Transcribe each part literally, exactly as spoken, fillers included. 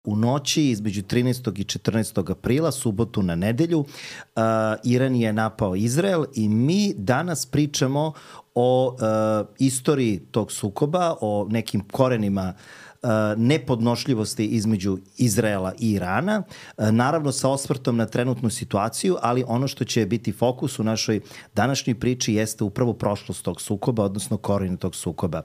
U noći između trinaestog i četrnaestog aprila, subotu na nedelju, uh, Iran je napao Izrael i mi danas pričamo o uh, istoriji tog sukoba, o nekim korenima uh, nepodnošljivosti između Izraela i Irana, uh, naravno sa osvrtom na trenutnu situaciju, ali ono što će biti fokus u našoj današnjoj priči jeste upravo prošlost tog sukoba, odnosno koren tog sukoba.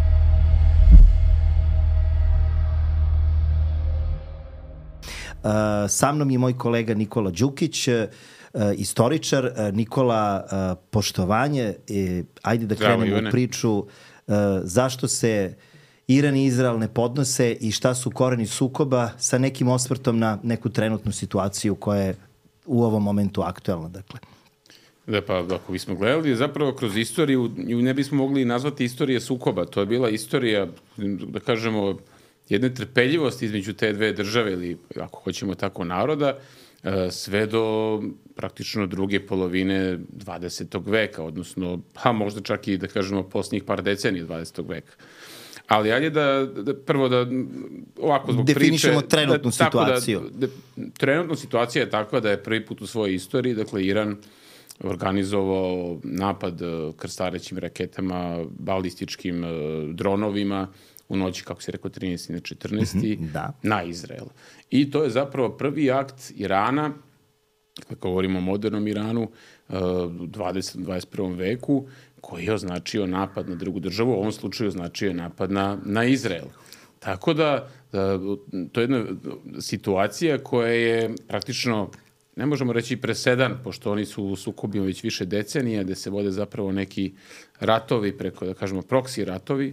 Uh, sa mnom je moj kolega Nikola Đukić, uh, istoričar. Uh, Nikola, uh, poštovanje. Uh, ajde da krenemo Ivane. u priču uh, zašto se Iran i Izrael ne podnose i šta su koreni sukoba sa nekim osvrtom na neku trenutnu situaciju koja je u ovom momentu aktuelna. Dakle. Da, pa ako bismo gledali, zapravo kroz istoriju ne bismo mogli nazvati istorije sukoba. To je bila istorija, da kažemo, jedne trpeljivosti između te dve države ili, ako hoćemo tako, naroda, sve do praktično druge polovine dvadesetog veka, odnosno, pa možda čak i, da kažemo, posljednjih par decenija dvadesetog veka. Ali ajde da, da prvo da ovako zbog priče... Definišemo trenutnu da, situaciju. Da, da, trenutna situacija je takva da je prvi put u svojoj istoriji, dakle, Iran organizovao napad krstarećim raketama, balističkim dronovima, u noći, kako se rekao, trinaesti na četrnaesti da. na Izrael. I to je zapravo prvi akt Irana, kako govorimo o modernom Iranu, u dvadesetom dvadeset prvom veku, koji je označio napad na drugu državu, u ovom slučaju označio napad na, na Izrael. Tako da, da, to je jedna situacija koja je praktično, ne možemo reći presedan, pošto oni su u sukobima već više decenija, gde se vode zapravo neki ratovi, preko, da kažemo, proksi ratovi,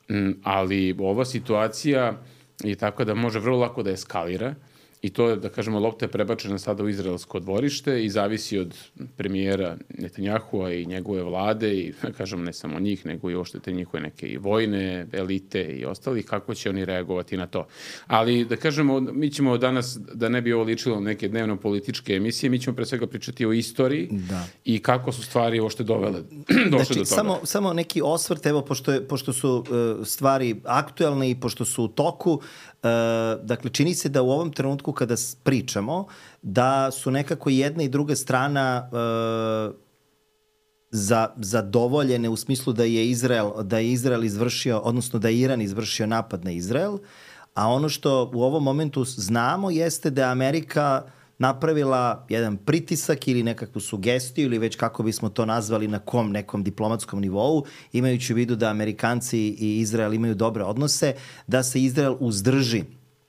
ali ova situacija je tako da može vrlo lako da eskalira i to je, da kažemo, lopta je prebačena sada u izraelsko dvorište i zavisi od premijera Netanjahua i njegove vlade i, da kažemo, ne samo njih, nego i oštete njihove neke i vojne elite i ostalih, kako će oni reagovati na to. Ali, da kažemo, mi ćemo danas, da ne bi ovo ličilo neke dnevno-političke emisije, mi ćemo pre svega pričati o istoriji da. i kako su stvari ošte dovele, došle znači, do toga. Samo, samo neki osvrt, evo, pošto, je, pošto su uh, stvari aktuelne i pošto su u toku, uh, dakle, čini se da u ovom trenutku kada pričamo, da su nekako jedna i druga strana uh, za, zadovoljene u smislu da je Izrael, da je Izrael izvršio, odnosno da je Iran izvršio napad na Izrael, a ono što u ovom momentu znamo jeste da je Amerika napravila jedan pritisak ili nekakvu sugestiju ili već kako bismo to nazvali na kom nekom diplomatskom nivou, imajući u vidu da Amerikanci i Izrael imaju dobre odnose, da se Izrael uzdrži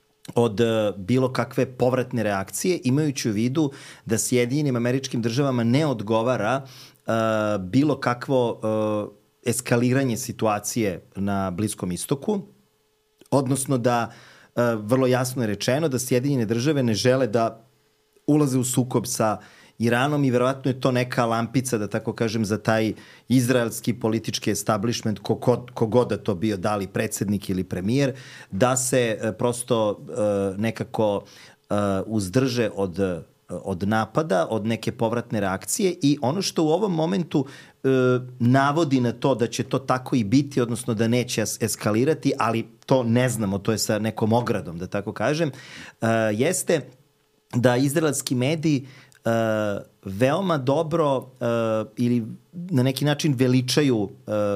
od uh, bilo kakve povratne reakcije, imajući u vidu da Sjedinjenim Američkim Državama ne odgovara uh, bilo kakvo uh, eskaliranje situacije na Bliskom istoku, odnosno da uh, vrlo jasno je rečeno da Sjedinjene Države ne žele da ulaze u sukob sa Iranom i verovatno je to neka lampica, da tako kažem, za taj izraelski politički establishment, kogod ko da to bio, da li predsednik ili premijer, da se e, prosto e, nekako e, uzdrže od, od napada, od neke povratne reakcije i ono što u ovom momentu e, navodi na to da će to tako i biti, odnosno da neće eskalirati, ali to ne znamo, to je sa nekom ogradom, da tako kažem, e, jeste da izraelski mediji uh, veoma dobro uh, ili na neki način veličaju uh,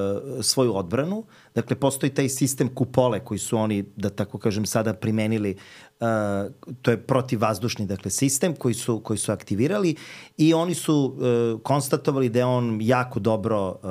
svoju odbranu. Dakle, postoji taj sistem kupole koji su oni, da tako kažem, sada primenili, uh, to je protivvazdušni, dakle, sistem koji su, koji su aktivirali i oni su uh, konstatovali da je on jako dobro uh,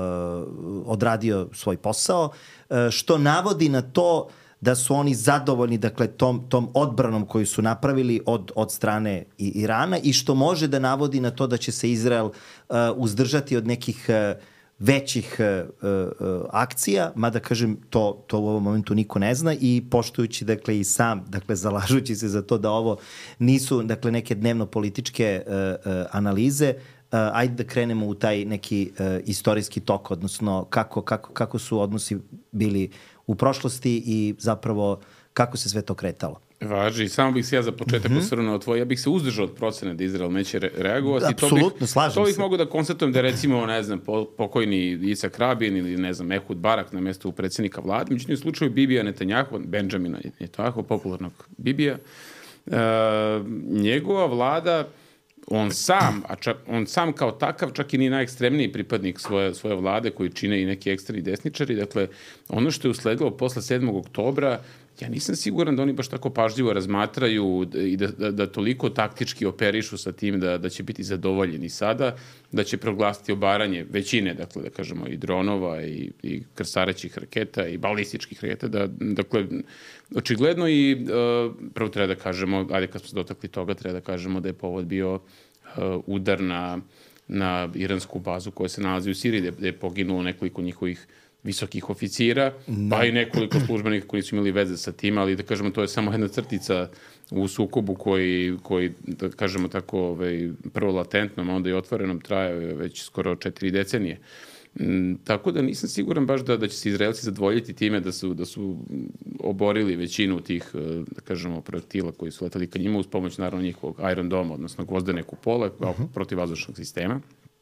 odradio svoj posao, uh, što navodi na to da su oni zadovoljni, dakle, tom, tom odbranom koju su napravili od, od strane Irana i što može da navodi na to da će se Izrael uh, uzdržati od nekih uh, većih uh, uh, akcija, mada, kažem, to, to u ovom momentu niko ne zna i poštujući, dakle, i sam, dakle, zalažući se za to da ovo nisu, dakle, neke dnevno-političke uh, uh, analize, Uh, ajde da krenemo u taj neki uh, istorijski tok, odnosno kako, kako, kako su odnosi bili u prošlosti i zapravo kako se sve to kretalo. Važi, samo bih se ja za početak mm-hmm. osvrnuo tvoj, ja bih se uzdržao od procene da Izrael neće re- reagovati. Apsolutno, slažem se. To bih mogu da konstatujem da recimo, ne znam, po, pokojni Itzhak Rabin ili ne znam, Ehud Barak na mjestu predsjednika vlade, međutim u slučaju Bibija Netanjahova, Benjamina Netanjahova, popularnog Bibija, e, njegova vlada, on sam, a čak, on sam kao takav čak i nije najekstremniji pripadnik svoje, svoje vlade koji čine i neki ekstremni desničari. Dakle, ono što je usledilo posle sedmog oktobra, ja nisam siguran da oni baš tako pažljivo razmatraju i da, da, da toliko taktički operišu sa tim da, da će biti zadovoljeni sada, da će proglasiti obaranje većine, dakle, da kažemo, i dronova i, i krstarećih raketa i balističkih raketa. Da, dakle, očigledno i uh, prvo treba da kažemo, ajde kad smo se dotakli toga, treba da kažemo da je povod bio uh, udar na, na iransku bazu koja se nalazi u Siriji, gde je poginulo nekoliko njihovih visokih oficira, no. pa i nekoliko službenika koji su imali veze sa tim, ali da kažemo, to je samo jedna crtica u sukobu koji, koji da kažemo tako, ovaj, prvo latentnom, a onda i otvorenom traje već skoro četiri decenije. M, tako da nisam siguran baš da, da će se Izraelci zadovoljiti time da su, da su oborili većinu tih, da kažemo, projektila koji su letali ka njima uz pomoć, naravno, njihovog Iron Dome, odnosno gvozdene kupole, uh-huh. protivvazdušnog sistema.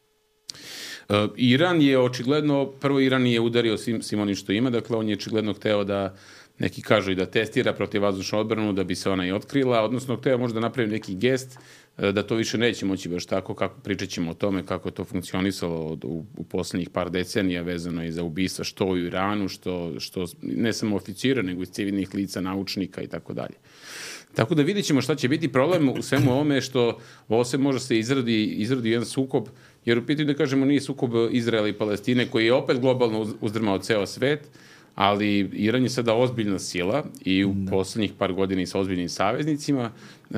Uh, Iran je očigledno, prvo Iran je udario svim, svim onim što ima, dakle on je očigledno hteo da, neki kažu i da testira protivvazdušnu odbranu da bi se ona i otkrila, odnosno hteo možda napravi neki gest uh, da to više neće moći baš tako, kako pričat ćemo o tome kako je to funkcionisalo od, u, u poslednjih par decenija vezano i za ubistva što u Iranu, što, što ne samo oficira, nego i civilnih lica, naučnika i tako dalje. Tako da vidjet ćemo šta će biti. Problem u svemu ovome što ovo se može se izradi, izradi jedan sukob, jer u pitanju da kažemo nije sukob Izraela i Palestine koji je opet globalno uzdrmao ceo svet, ali Iran je sada ozbiljna sila i u da. poslednjih par godina i sa ozbiljnim saveznicima, e,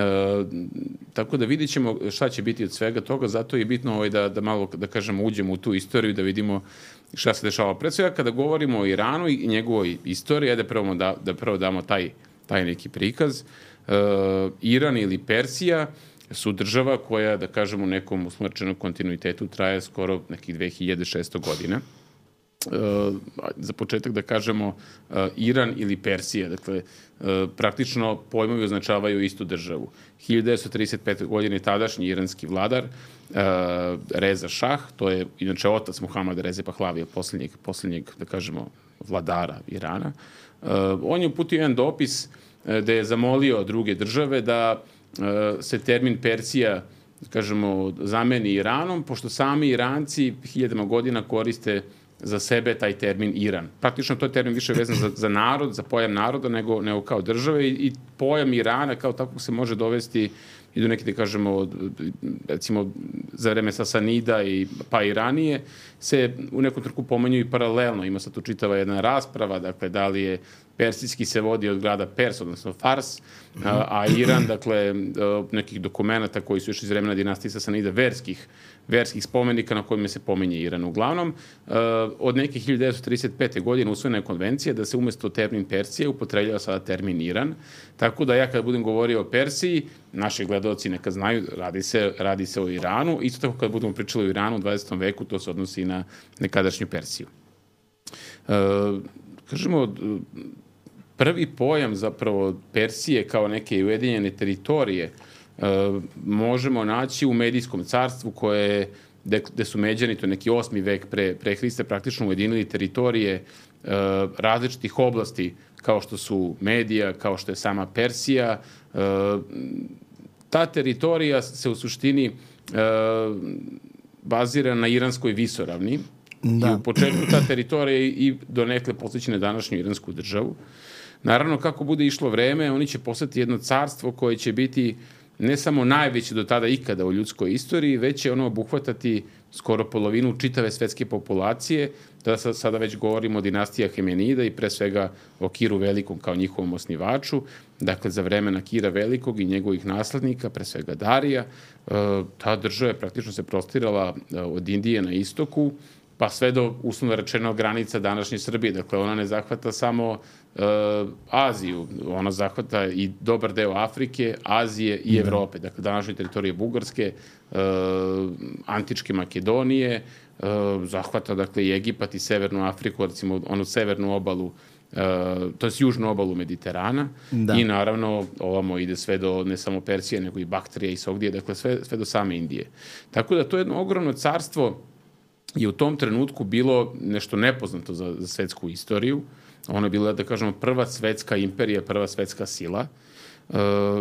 tako da vidjet ćemo šta će biti od svega toga, zato je bitno ovaj da, da malo, da kažemo, uđemo u tu istoriju, da vidimo šta se dešava. Pred svega kada govorimo o Iranu i njegovoj istoriji, ajde prvo da, da prvo damo taj, taj neki prikaz. Uh, Iran ili Persija su država koja, da kažemo, u nekom usmrčenom kontinuitetu traje skoro nekih dve hiljade šesto godina. Uh, za početak da kažemo uh, Iran ili Persija, dakle, uh, praktično pojmovi označavaju istu državu. hiljadu devetsto trideset pete. godine tadašnji iranski vladar uh, Reza Šah, to je inače otac Muhamada Reze Pahlavija, posljednjeg, posljednjeg, da kažemo, vladara Irana. Uh, on je uputio jedan dopis da je zamolio druge države da uh, se termin Persija, kažemo, zameni Iranom, pošto sami Iranci hiljadama godina koriste za sebe taj termin Iran. Praktično to je termin više vezan za, za narod, za pojam naroda, nego, nego kao države i, i pojam Irana kao tako se može dovesti i do neke, da kažemo, recimo za vreme Sasanida i pa i ranije, se u nekom trenutku pomenju i paralelno. Ima sad tu čitava jedna rasprava, dakle, da li je persijski se vodi od grada Pers, odnosno Fars, a, a Iran, dakle, nekih dokumenta koji su još iz vremena dinastije Sasanida, verskih, verskih spomenika na kojima se pominje Iran. Uglavnom, od neke hiljadu devetsto trideset pete. godine usvojena je konvencija da se umjesto termin Persije upotrebljava sada termin Iran. Tako da ja kada budem govorio o Persiji, naši gledaoci neka znaju, radi se, radi se o Iranu. Isto tako kada budemo pričali o Iranu u dvadesetom veku, to se odnosi i na nekadašnju Persiju. E, kažemo, prvi pojam zapravo Persije kao neke ujedinjene teritorije e, možemo naći u Medijskom carstvu koje gde su Međani, to je neki osmi vek pre, pre Hrista, praktično ujedinili teritorije e, različitih oblasti kao što su Medija, kao što je sama Persija. E, ta teritorija se u suštini e, bazira na iranskoj visoravni. Da. I u početku ta teritorija i donekle posjeća na današnju iransku državu. Naravno, kako bude išlo vreme, oni će postati jedno carstvo koje će biti ne samo najveće do tada ikada u ljudskoj istoriji, već će ono obuhvatati skoro polovinu čitave svetske populacije. Da sada već govorimo o dinastiji Ahemenida i pre svega o Kiru Velikom kao njihovom osnivaču. Dakle, za vremena Kira Velikog i njegovih naslednika, pre svega Darija, ta država je praktično se prostirala od Indije na istoku, pa sve do, uslovno rečeno, granica današnje Srbije. Dakle, ona ne zahvata samo uh, Aziju, ona zahvata i dobar deo Afrike, Azije i Evrope. Dakle, današnje teritorije Bugarske, uh, antičke Makedonije, uh, zahvata, dakle, i Egipat i Severnu Afriku, recimo onu severnu obalu to je južnu obalu Mediterana da. I naravno ovamo ide sve do ne samo Persije, nego i Baktrije i Sogdije, dakle sve, sve do same Indije. Tako da to jedno ogromno carstvo je u tom trenutku bilo nešto nepoznato za, za svetsku istoriju. Ono je bila, da kažemo, prva svetska imperija, prva svetska sila. Uh,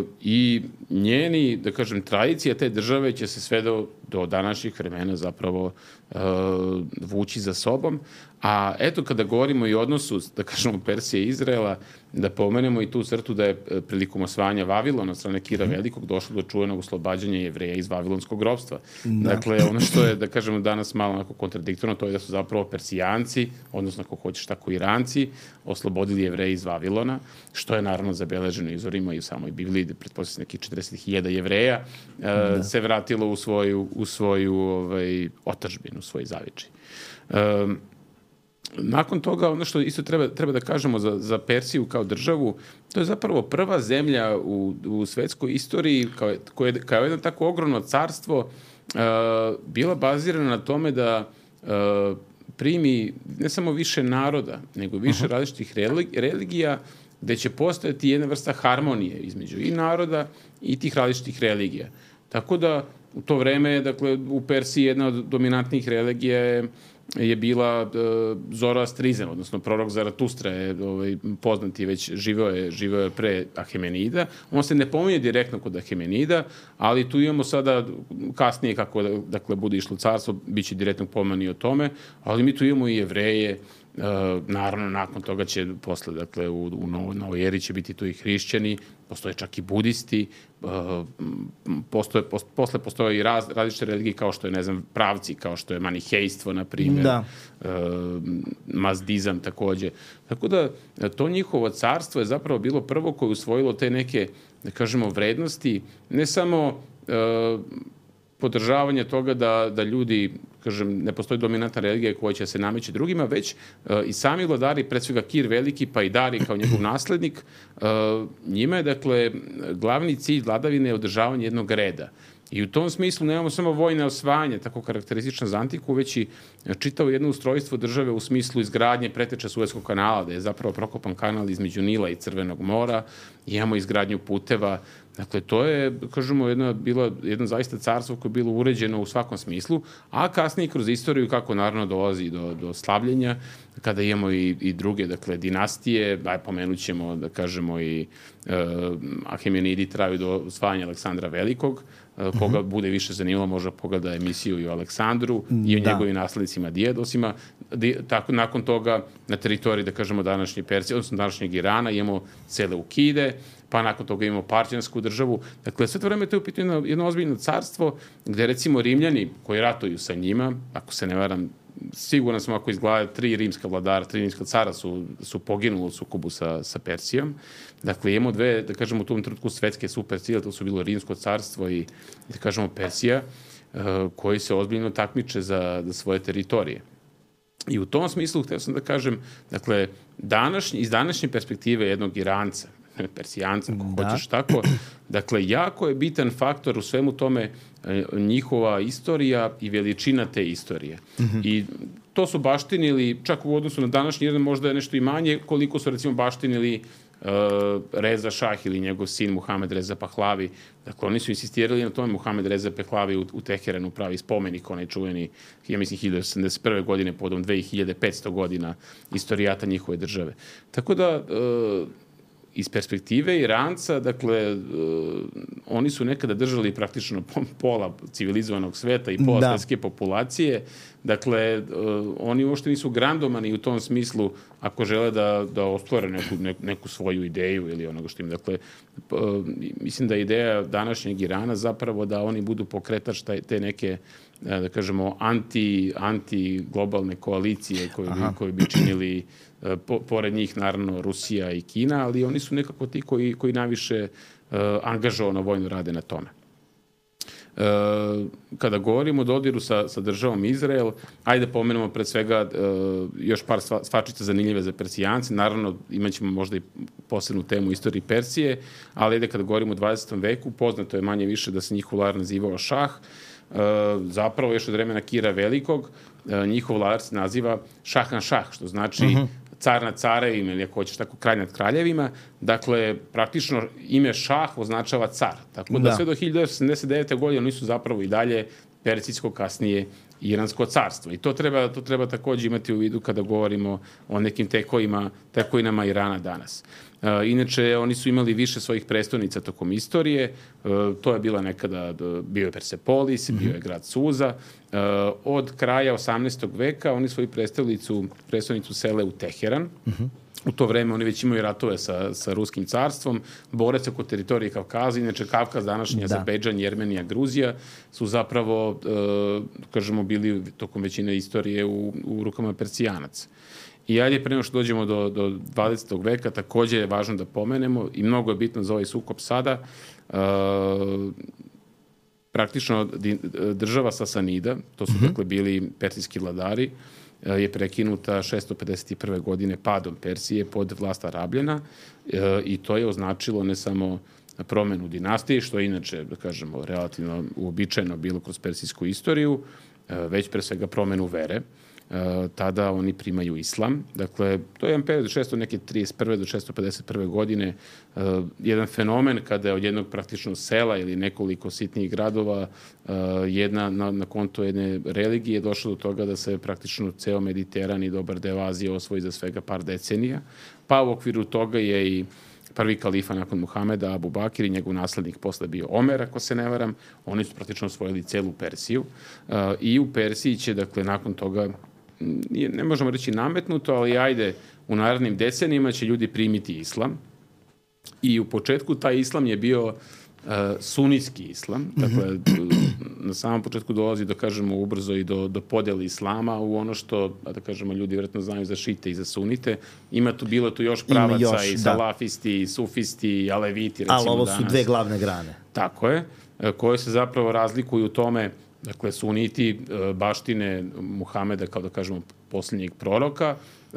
I njeni, da kažem, tradicija te države će se sve do, do današnjih vremena zapravo uh, vući za sobom. A eto, kada govorimo i o odnosu, da kažemo, Persije i Izraela, da pomenemo i tu crtu da je prilikom osvajanja Vavilona od strane Kira Velikog došlo do čuvenog oslobađanja Jevreja iz vavilonskog ropstva. Da. Dakle, ono što je, da kažemo, danas malo onako kontradiktorno, to je da su zapravo Persijanci, odnosno ako hoćeš tako Iranci, oslobodili Jevreje iz Vavilona, što je naravno zabeleženo izvorima i u samoj Bibliji, da pretpostavljam nekih četrdeset hiljada Jevreja da. se vratilo u svoju, u svoju ovaj, otadžbinu, svoj zavičaj. Um, Nakon toga, ono što isto treba, treba da kažemo za, za Persiju kao državu, to je zapravo prva zemlja u, u svetskoj istoriji kao, koje, kao jedno tako ogromno carstvo uh, bila bazirana na tome da uh, primi ne samo više naroda, nego više uh-huh. različitih religija, gde će postojati jedna vrsta harmonije između i naroda i tih različitih religija. Tako da u to vreme, dakle, u Persiji jedna od dominantnih religija je je bila uh, Zoroastrizam, odnosno prorok Zaratustra je ovaj, poznati, već živeo je, živeo je pre Ahemenida. On se ne pominje direktno kod Ahemenida, ali tu imamo sada kasnije kako dakle, bude išlo carstvo, bit će direktno pomeni o tome, ali mi tu imamo i Jevreje, Uh, naravno, nakon toga će posle, dakle, u, u novoj, novoj eri će biti tu i hrišćani, postoje čak i budisti, uh, postoje, post, posle postoje i raz, različite religije kao što je, ne znam, pravci, kao što je manihejstvo, na primjer, da. uh, mazdizam takođe. Tako da, to njihovo carstvo je zapravo bilo prvo koje je usvojilo te neke, da kažemo, vrednosti, ne samo uh, podržavanje toga da, da ljudi, kažem, ne postoji dominantna religija koja će se nameći drugima, već uh, i sami vladari, pred svega Kir Veliki, pa i Dari kao njegov naslednik, uh, njima je, dakle, glavni cilj vladavine je održavanje jednog reda. I u tom smislu nemamo samo vojne osvajanje, tako karakteristično za antiku, već i čitavo jedno ustrojstvo države u smislu izgradnje preteča Suezkog kanala, da je zapravo prokopan kanal između Nila i Crvenog mora, imamo izgradnju puteva. Dakle, to je, kažemo, jedno, bilo jedno zaista carstvo koje je bilo uređeno u svakom smislu, a kasnije kroz istoriju kako naravno dolazi do, do slabljenja, kada imamo i, i druge, dakle, dinastije, aj pomenut ćemo, da kažemo, i uh, Ahemenidi traju do osvajanja Aleksandra Velikog, uh, koga uh-huh. bude više zanimalo, možda pogleda emisiju i o Aleksandru i o da. njegovim naslednicima Dijedosima. Di, tako, nakon toga, na teritoriji, da kažemo, današnje Persije, odnosno današnjeg Irana, imamo Seleukide, pa nakon toga imamo Parćansku državu. Dakle, sve to vreme to je u pitanju jedno, jedno ozbiljno carstvo, gde recimo Rimljani koji ratuju sa njima, ako se ne varam, sigurno smo ako izgleda tri rimska vladara, tri rimska cara su, su poginuli u sukobu sa, sa Persijom. Dakle, imamo dve, da kažemo, u tom trenutku svetske supersile, to su bilo Rimsko carstvo i, da kažemo, Persija, uh, koji se ozbiljno takmiče za, za svoje teritorije. I u tom smislu, htio sam da kažem, dakle, današnji, iz današnje perspektive jednog Iranca, Persijanca, ako da. hoćeš tako. Dakle, jako je bitan faktor u svemu tome njihova istorija i veličina te istorije. Mm-hmm. I to su baštinili, čak u odnosu na današnji jedan možda je nešto i manje, koliko su recimo baštinili uh, Reza Šah ili njegov sin Muhamed Reza Pahlavi. Dakle, oni su insistirali na tome. Muhamed Reza Pahlavi u, u Teheranu pravi spomenik, onaj čuveni, ja mislim, hiljadu osamdeset prve godine, podom dve hiljade petsto godina istorijata njihove države. Tako da, uh, iz perspektive Iranca, dakle, uh, oni su nekada držali praktično pola civilizovanog sveta i pola da. svetske populacije. Dakle, uh, oni uopšte nisu grandomani u tom smislu ako žele da, da ostvare neku, ne, neku svoju ideju ili onoga što im. Dakle, uh, mislim da je ideja današnjeg Irana zapravo da oni budu pokretač taj, te neke, da kažemo, anti, anti-globalne koalicije koje bi, koje bi činili Po, pored njih, naravno, Rusija i Kina, ali oni su nekako ti koji, koji najviše uh, angažovano vojno rade na tome. Uh, kada govorimo o dodiru sa, sa državom Izrael, ajde pomenemo pred svega uh, još par sva, svačica zanimljive za Persijance. Naravno, imat ćemo možda i posebnu temu istoriji Persije, ali ajde kada govorimo o dvadesetom veku, poznato je manje više da se njihov vladar nazivao Šah. Uh, zapravo još od vremena Kira Velikog, uh, njihov vladar se naziva Šahan Šah, što znači uh-huh. car nad carevima ili ako hoćeš tako kralj nad kraljevima. Dakle, praktično ime šah označava car. Tako da, da. sve do hiljadu devetsto sedamdeset devete. godine oni su zapravo i dalje persijsko, kasnije Iransko carstvo. I to treba, to treba takođe imati u vidu kada govorimo o nekim tekovima, tekovinama Irana danas. E, inače, oni su imali više svojih prestolnica tokom istorije. E, to je bila nekada, bio je Persepolis, mm-hmm. bio je grad Suza. E, od kraja osamnaestog veka oni svoju prestolnicu, prestolnicu sele u Teheran. Mm-hmm. U to vreme oni već imaju ratove sa, sa Ruskim carstvom, bore se oko teritorije Kavkaza, inače Kavkaz, današnji Azerbejdžan, Jermenija, Gruzija, su zapravo, e, kažemo, bili tokom većine istorije u, u rukama Persijanaca. I ajde, pre nego što dođemo do, do dvadesetog veka, takođe je važno da pomenemo, i mnogo je bitno za ovaj sukob sada, e, praktično država Sasanida, to su mm-hmm. dakle bili persijski vladari, je prekinuta šesto pedeset prve. godine padom Persije pod vlast Arabljana e, i to je označilo ne samo promenu dinastije, što je inače, da kažemo, relativno uobičajeno bilo kroz persijsku istoriju, e, već pre svega promenu vere. E, tada oni primaju islam. Dakle, to je jedan period šesto trideset prve do šesto pedeset prve. godine, e, jedan fenomen kada je od jednog praktično sela ili nekoliko sitnijih gradova e, jedna, na, na konto jedne religije došlo do toga da se praktično ceo Mediteran i dobar deo Azije osvoji za svega par decenija. Pa u okviru toga je i prvi kalifa nakon Muhameda, Abu Bakir, i njegov naslednik posle bio Omer, ako se ne varam. Oni su praktično osvojili celu Persiju. E, I u Persiji će, dakle, nakon toga, ne možemo reći nametnuto, ali ajde, u narednim decenijima će ljudi primiti islam. I u početku taj islam je bio uh, sunitski islam. Dakle, na samom početku dolazi, da kažemo, ubrzo i do, do podjeli islama u ono što, da kažemo, ljudi vjerojatno znaju za šite i za sunite. Ima tu, bilo tu još pravaca, još, i salafisti, i sufisti, i aleviti, recimo danas. Ali ovo su danas dve glavne grane. Tako je, koje se zapravo razlikuju u tome. Dakle, suniti baštine Muhameda, kao da kažemo, posljednjeg proroka,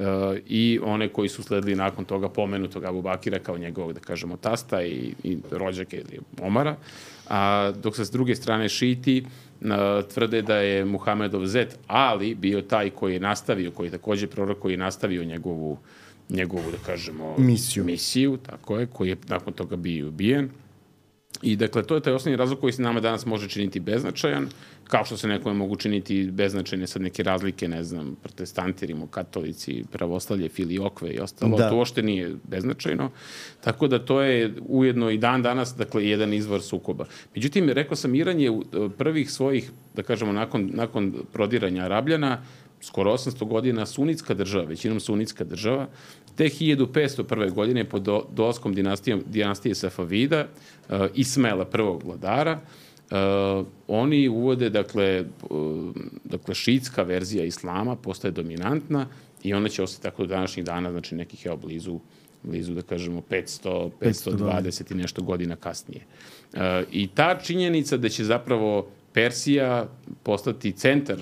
i one koji su sledili nakon toga pomenutog Abu Bakira kao njegovog, da kažemo, tasta i, i rođake ili Omara. A dok se s druge strane šiti tvrde da je Muhamedov zet Ali bio taj koji je nastavio, koji je takođe prorok koji je nastavio njegovu, njegovu da kažemo, misiju. misiju, tako je, koji je nakon toga bio ubijen. I dakle, to je taj osnovni razlog koji se nama danas može činiti beznačajan, kao što se nekome mogu činiti beznačajne sad neke razlike, ne znam, protestanti, rimokatolici, pravoslavlje, filiokve i ostalo. Da. To uopšte nije beznačajno. Tako da to je ujedno i dan danas, dakle, jedan izvor sukoba. Međutim, rekao sam, Iran je prvih svojih, da kažemo, nakon, nakon prodiranja Arabljana, skoro osamsto godina sunitska država, većinom sunitska država. Te hiljadu petsto prve. godine pod do, dolaskom dinastije, dinastije Safavida, uh, Ismaila prvog vladara, uh, oni uvode, dakle, uh, dakle, šiitska verzija islama postaje dominantna i ona će ostati tako do današnjih dana, znači nekih, evo, blizu, blizu, da kažemo, petsto, petsto dvadeset i nešto godina kasnije. Uh, I ta činjenica da će zapravo Persija postati centar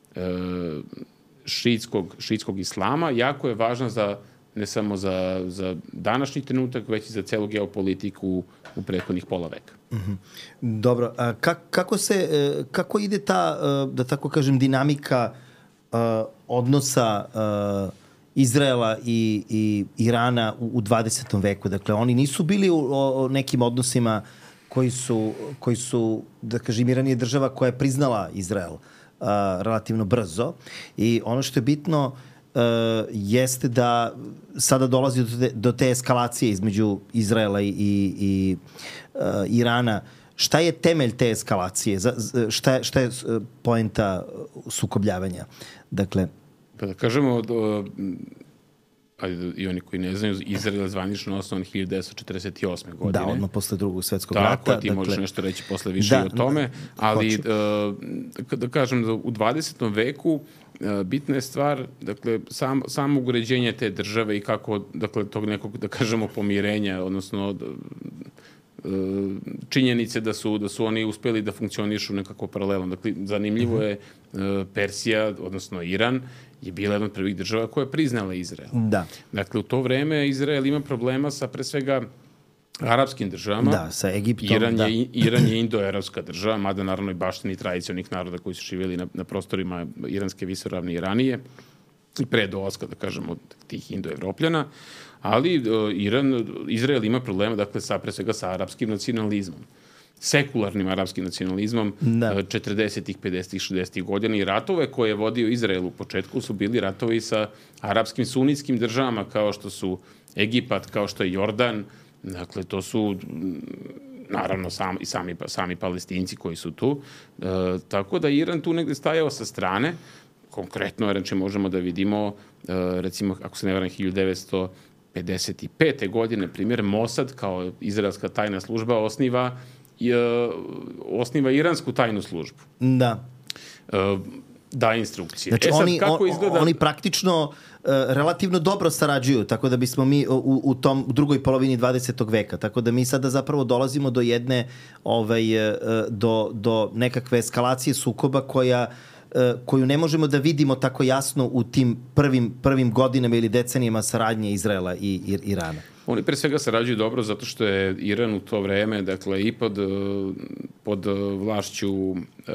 šiitskog, šiitskog islama, jako je važna za, ne samo za, za današnji trenutak, već i za celu geopolitiku u prethodnih pola veka. Mm-hmm. Dobro, a kak, kako se, kako ide ta, da tako kažem, dinamika odnosa Izraela i, i Irana u, u dvadesetom veku? Dakle, oni nisu bili u, u nekim odnosima koji su, koji su, da kažem, Iran je država koja je priznala Izrael Uh, relativno brzo, i ono što je bitno uh, jeste da sada dolazi do te, do te eskalacije između Izraela i, i, i uh, Irana. Šta je temelj te eskalacije? Za, šta, je, šta je poenta sukobljavanja? Dakle, pa da kažemo, do, ajde, i oni koji ne znaju, Izrael je zvanično osnovan hiljadu devetsto četrdeset osme. godine. Da, odmah posle drugog svetskog Tako, rata. Tako, ti dakle, možeš nešto reći posle više da, i o tome, ali uh, da kažem da u dvadesetom veku uh, bitna je stvar, dakle, sam, samo uređenje te države i kako, dakle, tog nekog, da kažemo, pomirenja, odnosno uh, činjenice da su, da su oni uspeli da funkcionišu nekako paralelno. Dakle, zanimljivo je uh, Persija, odnosno Iran, je bila jedna od prvih država koja je priznala Izrael. Da. Dakle, u to vreme Izrael ima problema sa, pre svega, arapskim državama. Da, sa Egiptom. Iran da. je, Iran je indoarapska država, mada naravno i baštini tradicionalnih naroda koji su živjeli na, na prostorima iranske visoravne i ranije. i pre dolaska, da kažemo, od tih indoevropljana, ali Iran, Izrael ima problema, dakle, sa, pre svega sa arapskim nacionalizmom, sekularnim arapskim nacionalizmom da. četrdesetih, pedesetih, šezdesetih godina i ratove koje je vodio Izrael u početku su bili ratovi sa arapskim sunitskim državama kao što su Egipat, kao što je Jordan, dakle, to su naravno sam, i sami, sami Palestinci koji su tu. E, tako da Iran tu negde stajao sa strane. Konkretno, znači, možemo da vidimo, e, recimo, ako se ne varam, hiljadu devetsto pedeset pete. godine, primjer, Mossad, kao izraelska tajna služba, osniva, e, osniva iransku tajnu službu. Da. E, da instrukcije. Znači, e sad, oni, kako izgleda... oni praktično uh, relativno dobro sarađuju, tako da bismo mi u, u tom u drugoj polovini dvadesetog veka, tako da mi sada zapravo dolazimo do jedne, ovaj, uh, do, do nekakve eskalacije sukoba koja uh, koju ne možemo da vidimo tako jasno u tim prvim, prvim godinama ili decenijama saradnje Izraela i, i Irana. Oni pre svega sarađuju dobro zato što je Iran u to vreme, dakle, i pod, pod vlašću uh,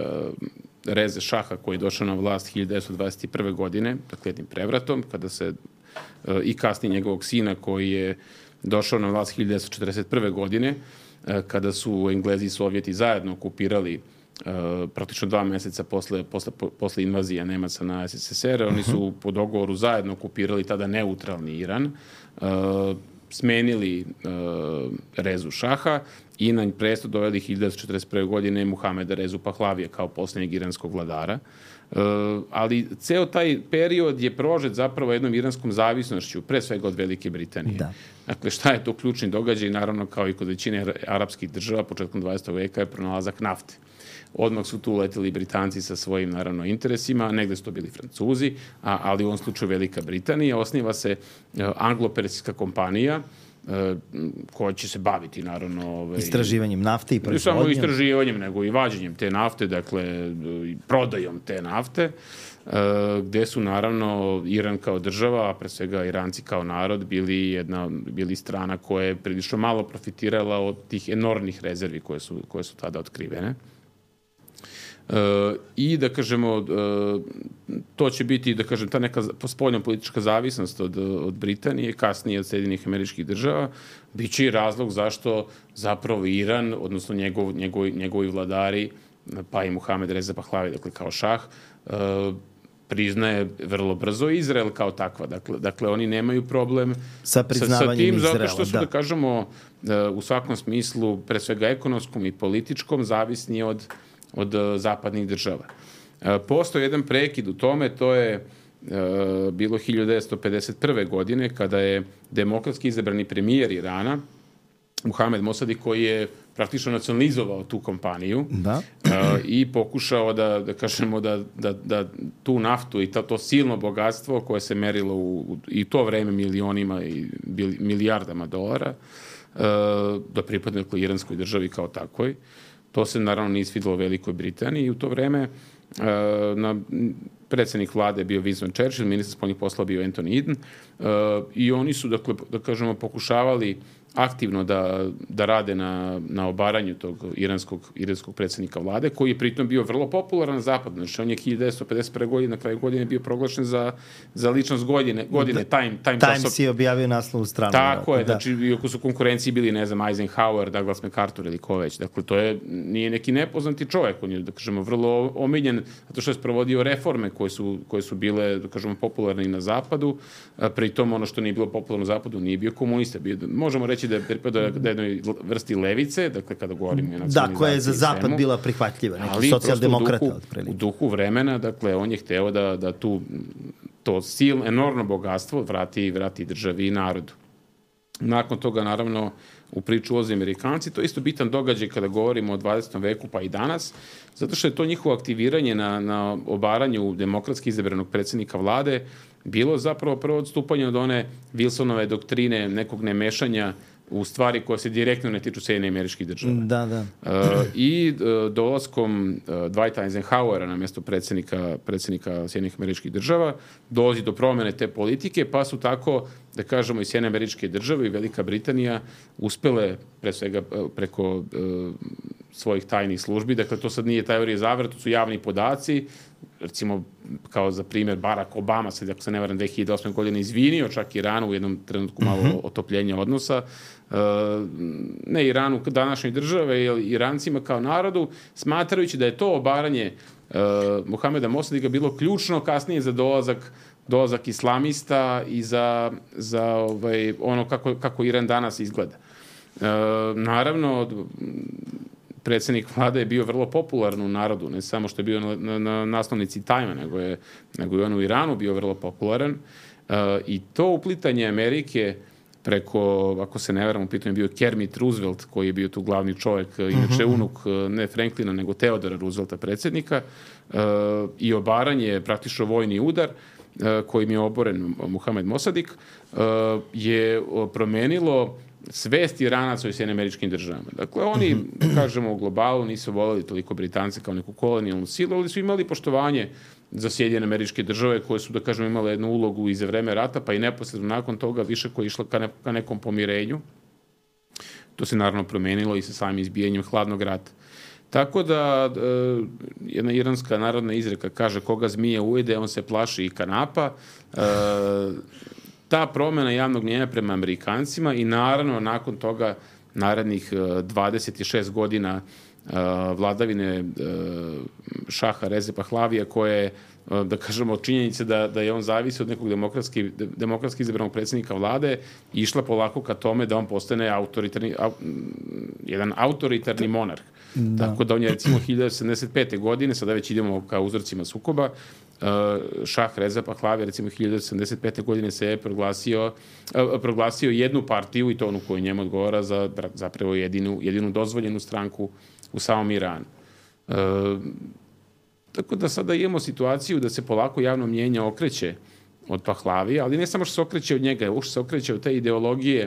Reze Šaha, koji je došao na vlast hiljadu devetsto dvadeset prve. godine, dakle jednim prevratom, kada se uh, i kasnije njegovog sina koji je došao na vlast hiljadu devetsto četrdeset prve. godine, uh, kada su Englezi i Sovjeti zajedno okupirali uh, praktično dva meseca posle, posle, posle invazije Nemaca na S S S R, oni su po dogovoru zajedno okupirali tada neutralni Iran, uh, smenili uh, Rezu Šaha i na presto doveli hiljadu devetsto četrdeset prve. godine Muhameda Rezu Pahlavija kao posljednjeg iranskog vladara. Uh, ali ceo taj period je prožet zapravo jednom iranskom zavisnošću, pre svega od Velike Britanije. Da. Dakle, šta je to ključni događaj? Naravno, kao i kod većine arapskih država, početkom dvadesetog veka je pronalazak nafte. Odmah su tu leteli Britanci sa svojim, naravno, interesima, negde su to bili Francuzi, a, ali u ovom slučaju Velika Britanija. Osniva se uh, anglo-persijska kompanija, uh, koja će se baviti, naravno... Ovaj, istraživanjem nafte i proizvodnjom. Ne samo istraživanjem, nego i vađenjem te nafte, dakle, i prodajom te nafte, uh, gde su, naravno, Iran kao država, a pre svega Iranci kao narod, bili jedna, bili strana koja je prilično malo profitirala od tih enormnih rezervi koje su, koje su tada otkrivene. Uh, i da kažemo uh, to će biti, da kažem, ta neka spoljno politička zavisnost od, od Britanije, kasnije od Sjedinjenih Američkih Država, bit će i razlog zašto zapravo Iran, odnosno njegov, njegov, njegovi vladari, pa i Muhamed Reza Pahlavi, dakle kao šah, uh, priznaje vrlo brzo Izrael kao takva. Dakle, dakle oni nemaju problem sa priznavanjem sa, sa tim, Izraela. Zato što su, da, da kažemo, uh, u svakom smislu, pre svega ekonomskom i političkom, zavisni od od zapadnih država. Postoji jedan prekid u tome, to je bilo hiljadu devetsto pedeset prve. godine, kada je demokratski izabrani premijer Irana, Mohamed Mossadi, koji je praktično nacionalizovao tu kompaniju, da. I pokušao da, da kažemo, da, da, da tu naftu i to, to silno bogatstvo koje se merilo u, u i to vreme milionima i milijardama dolara, da pripadne dakle, iranskoj državi kao takvoj. To se naravno nije svidelo Velikoj Britaniji i u to vreme uh, na, predsjednik vlade je bio Winston Churchill, ministar spoljnih poslova bio Anthony Eden uh, i oni su, dakle, da kažemo, pokušavali aktivno da, da rade na, na obaranju tog iranskog, iranskog predsjednika vlade, koji je pritom bio vrlo popularan na zapadu. Znači, on je hiljadu devetsto pedeset prve. godine, na kraju godine bio proglašen za, za ličnost godine, godine Time, Time, Times je objavio naslov u stranu. Tako je, da. Znači, iako su konkurenciji bili, ne znam, Eisenhower, Douglas MacArthur ili ko već. Dakle, to je, nije neki nepoznati čovjek, on je, da kažemo, vrlo omiljen, zato što je sprovodio reforme koje su, koje su bile, da kažemo, popularne i na zapadu, a pritom ono što nije bilo popularno na zapadu nije bio komunista. Bio, možemo reći da je pripadao da jednoj vrsti levice, dakle kada govorimo o nacionalizaciji. Da, koja je za zapad svemu, bila prihvatljiva, neki socijaldemokrata otprilike. U duhu vremena, dakle, on je hteo da, da tu to sil, enormno bogatstvo vrati, vrati državi i narodu. Nakon toga, naravno, u priču ulaze Amerikanci. To je isto bitan događaj kada govorimo o dvadesetom veku pa i danas, zato što je to njihovo aktiviranje na, na obaranju demokratski izabranog predsjednika vlade bilo zapravo prvo odstupanje od one Wilsonove doktrine nekog nemešanja u stvari koje se direktno ne tiču Sjedinjenih Američkih Država. Da, da. Uh, I uh, dolaskom uh, Dwighta Eisenhowera na mjesto predsjednika, predsjednika Sjedinjenih Američkih Država dolazi do promjene te politike, pa su tako, da kažemo, i Sjedinjene Američke Države i Velika Britanija uspele, pre svega preko uh, svojih tajnih službi, dakle to sad nije teorija zavere, to su javni podaci, recimo, kao za primjer, Barack Obama se, ako se ne varam, dve hiljade osme. godine izvinio čak Iranu u jednom trenutku malo mm-hmm. otopljenja odnosa. Uh, ne Iranu današnjoj države, ili Irancima kao narodu, smatrajući da je to obaranje uh, Mohameda Mosadika bilo ključno kasnije za dolazak dolazak islamista i za, za ovaj, ono kako, kako Iran danas izgleda. E, naravno, predsjednik vlade je bio vrlo popularan u narodu, ne samo što je bio na, na, na naslovnici Time, nego je, nego je on u Iranu bio vrlo popularan. E, I to uplitanje Amerike preko, ako se ne varam, u pitanju je bio Kermit Roosevelt, koji je bio tu glavni čovjek, inače unuk ne Franklina, nego Teodora Roosevelta, predsjednika, e, i obaranje, praktično vojni udar, kojim je oboren Mohamed Mosadik, je promenilo svest Iranaca u Sjedinjenim Američkim Državama. Dakle, oni, da kažemo, u globalu nisu voljeli toliko Britance kao neku kolonijalnu silu, ali su imali poštovanje za Sjedinjene Američke Države, koje su, da kažemo, imale jednu ulogu i za vreme rata, pa i neposredno nakon toga više koja je išla ka, ne, ka nekom pomirenju. To se naravno promenilo i sa samim izbijanjem hladnog rata. Tako da, e, jedna iranska narodna izreka kaže koga zmija ujede, on se plaši i kanapa. E, ta promjena javnog mnijenja prema Amerikancima i naravno nakon toga narednih dvadeset šest godina e, vladavine e, šaha Reze Pahlavija, koje, e, da kažemo, činjenice da, da je on zavisi od nekog demokratski, demokratski izabranog predsjednika vlade, išla polako ka tome da on postane autoritarni, au, jedan autoritarni monarh. Da. Tako da on je recimo hiljadu sedamdeset pete. godine, sada već idemo ka uzorcima sukoba, šah Reza Pahlavi recimo hiljadu sedamdeset pete. godine se je proglasio, proglasio jednu partiju, i to onu koju njemu odgovara, za zapravo jedinu, jedinu dozvoljenu stranku u samom Iranu. E, tako da sada imamo situaciju da se polako javno mnijenje okreće od Pahlavija, ali ne samo što se okreće od njega, uopšte se okreće od te ideologije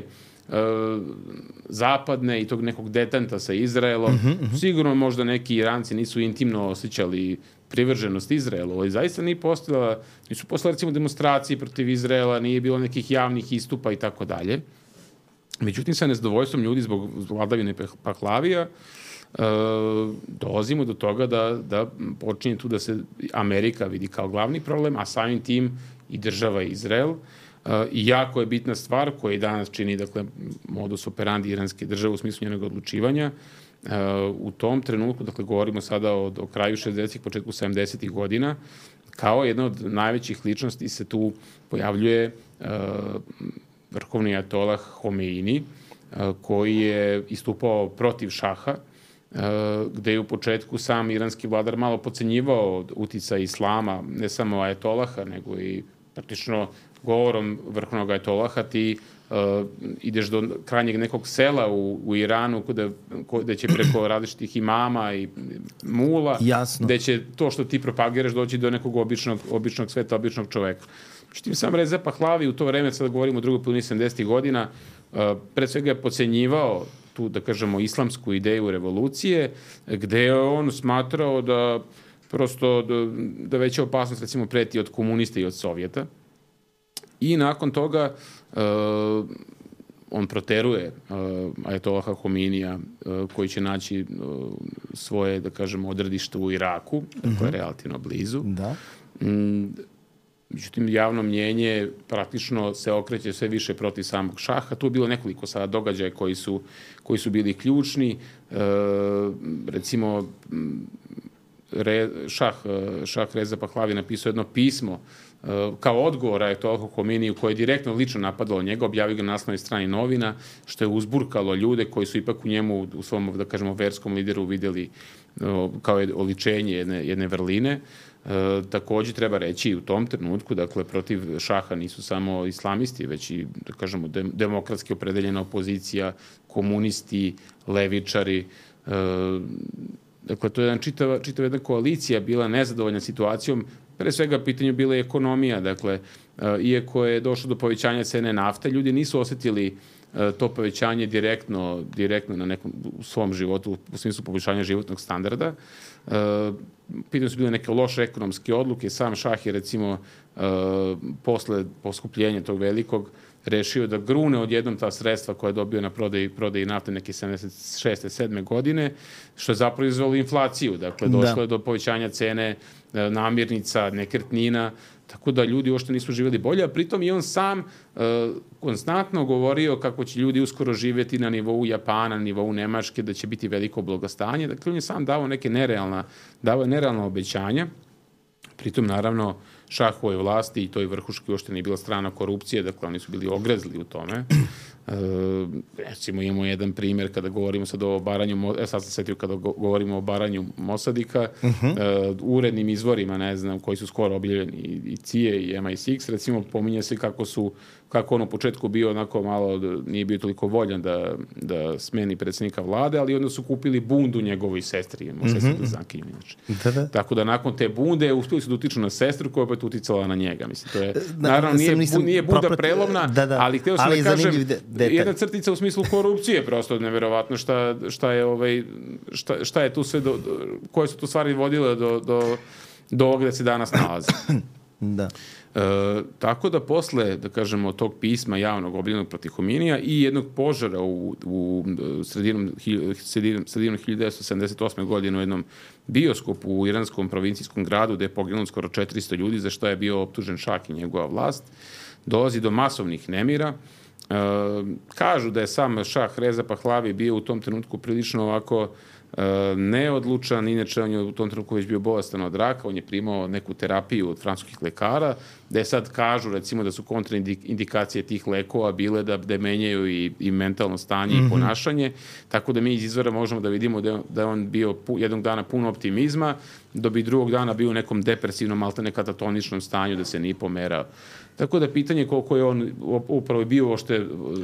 zapadne i tog nekog detenta sa Izraelom. Uh-huh, uh-huh. Sigurno možda neki Iranci nisu intimno osjećali privrženost Izraelu, ali zaista nije postojala, nisu postojale recimo demonstracije protiv Izraela, nije bilo nekih javnih istupa i tako dalje. Međutim, sa nezadovoljstvom ljudi zbog vladavine Pahlavija Uh, dolazimo do toga da, da počinje tu da se Amerika vidi kao glavni problem, a samim tim i država Izrael. Uh, I jako je bitna stvar koja i danas čini, dakle, modus operandi iranske države u smislu njenog odlučivanja. Uh, u tom trenutku, dakle, govorimo sada o, o kraju šezdesetih, početku sedamdesetih godina, kao jedna od najvećih ličnosti se tu pojavljuje uh, vrhovni ajatolah Homeini, uh, koji je istupao protiv šaha, gde je u početku sam iranski vladar malo podcenjivao uticaj islama, ne samo ajatolaha, nego i praktično govorom vrhovnog ajatolaha ti uh, ideš do krajnjeg nekog sela u, u Iranu gde, gde će preko različitih imama i mula, Jasno. Gde će to što ti propagiraš doći do nekog običnog, običnog sveta, običnog čoveka. Međutim, sam Reza Pahlavi u to vreme, sada govorimo o drugoj polovini sedamdesetih godina, uh, pred svega je podcenjivao tu, da kažemo, islamsku ideju revolucije, gde je on smatrao da prosto da, da veća opasnost recimo preti od komunista i od Sovjeta. I nakon toga uh, on proteruje uh, ajatolaha Homeinija, uh, koji će naći uh, svoje, da kažemo, odredište u Iraku, mm-hmm. koje je relativno blizu. Da. Mm, Međutim, javno mnijenje praktično se okreće sve više protiv samog šaha. Tu je bilo nekoliko sada događaja koji su, koji su bili ključni. E, recimo, re, šah, šah Reza Pahlavi napisao jedno pismo e, kao odgovor ajatolahu Homeiniju, koje je direktno lično napadalo njega, objavio ga na naslovnoj strani novina, što je uzburkalo ljude koji su ipak u njemu, u svom, da kažemo, verskom lideru vidjeli o, kao oličenje jedne, jedne vrline. E, također treba reći i u tom trenutku, dakle, protiv šaha nisu samo islamisti, već i, da kažemo, de, demokratski opredeljena opozicija, komunisti, levičari. E, dakle, to je jedan čitava, čitava jedna koalicija bila nezadovoljna situacijom. Pre svega pitanju bila je ekonomija, dakle, e, iako je došlo do povećanja cene nafte, ljudi nisu osjetili e, to povećanje direktno, direktno na nekom u svom životu, u smislu poboljšanja životnog standarda. E, pitanje su bile neke loše ekonomske odluke. Sam šah je, recimo, uh, posle poskupljenja tog velikog rešio da grune odjednom ta sredstva koja je dobio na prodaji, prodaji nafte neke sedamdeset šeste sedme godine, što je zapravo izvelo inflaciju. Dakle, došlo da. je do povećanja cene namirnica, nekretnina, tako da ljudi uopšte nisu živjeli bolje, a pritom i on sam uh, konstantno govorio kako će ljudi uskoro živjeti na nivou Japana, na nivou Nemačke, da će biti veliko blagostanje. Dakle, on je sam dao neke nerealna, dao je nerealna obećanja. Pritom, naravno, šahovoj vlasti i toj vrhuški uopšte nije bila strana korupcije, dakle, oni su bili ogrezli u tome. E, recimo, imamo jedan primjer kada govorimo sad o obaranju, e, sad sam setio kada govorimo o obaranju Mosadika, uh-huh. e, urednim izvorima, ne znam, koji su skoro objavljeni i C I A i M I six, recimo, pominje se kako su kako on u početku bio onako malo, nije bio toliko voljan da, da smeni predsjednika vlade, ali onda su kupili bundu njegovoj sestri, mm-hmm. sestri Blizankinju, inače. Da, da. Tako da nakon te bunde uspjeli su da utiču na sestru koja je opet uticala na njega. Mislim, to je, da, naravno, nije, nisam, nije bunda proprat, prelovna, da, da. ali htio sam ali da kažem, de, jedna crtica u smislu korupcije, prosto neverovatno šta, šta, je, ovaj, šta, šta je tu sve, do, do, koje su tu stvari vodile do, do, do ovoga da se danas nalazi. Da. E, tako da posle, da kažemo, tog pisma javnog objavljenog protiv Hominija i jednog požara u, u sredinom, sredinom, sredinom hiljadu devetsto sedamdeset osme godine u jednom bioskopu u iranskom provincijskom gradu gde je poginulo skoro četiristo ljudi za što je bio optužen šah i njegova vlast, dolazi do masovnih nemira. E, kažu da je sam šah Reza Pahlavi bio u tom trenutku prilično ovako neodlučan, inače on je u tom trenutku već bio bolestan od raka, on je primao neku terapiju od francuskih lekara, gde sad kažu recimo da su kontraindikacije tih lekova bile da, da menjaju i, i mentalno stanje mm-hmm. i ponašanje, tako da mi iz izvora možemo da vidimo da je, da je on bio pu, jednog dana puno optimizma, da bi drugog dana bio u nekom depresivnom, maltene katatoničnom stanju, da se nije pomerao. Tako da pitanje koliko je on upravo bio ošte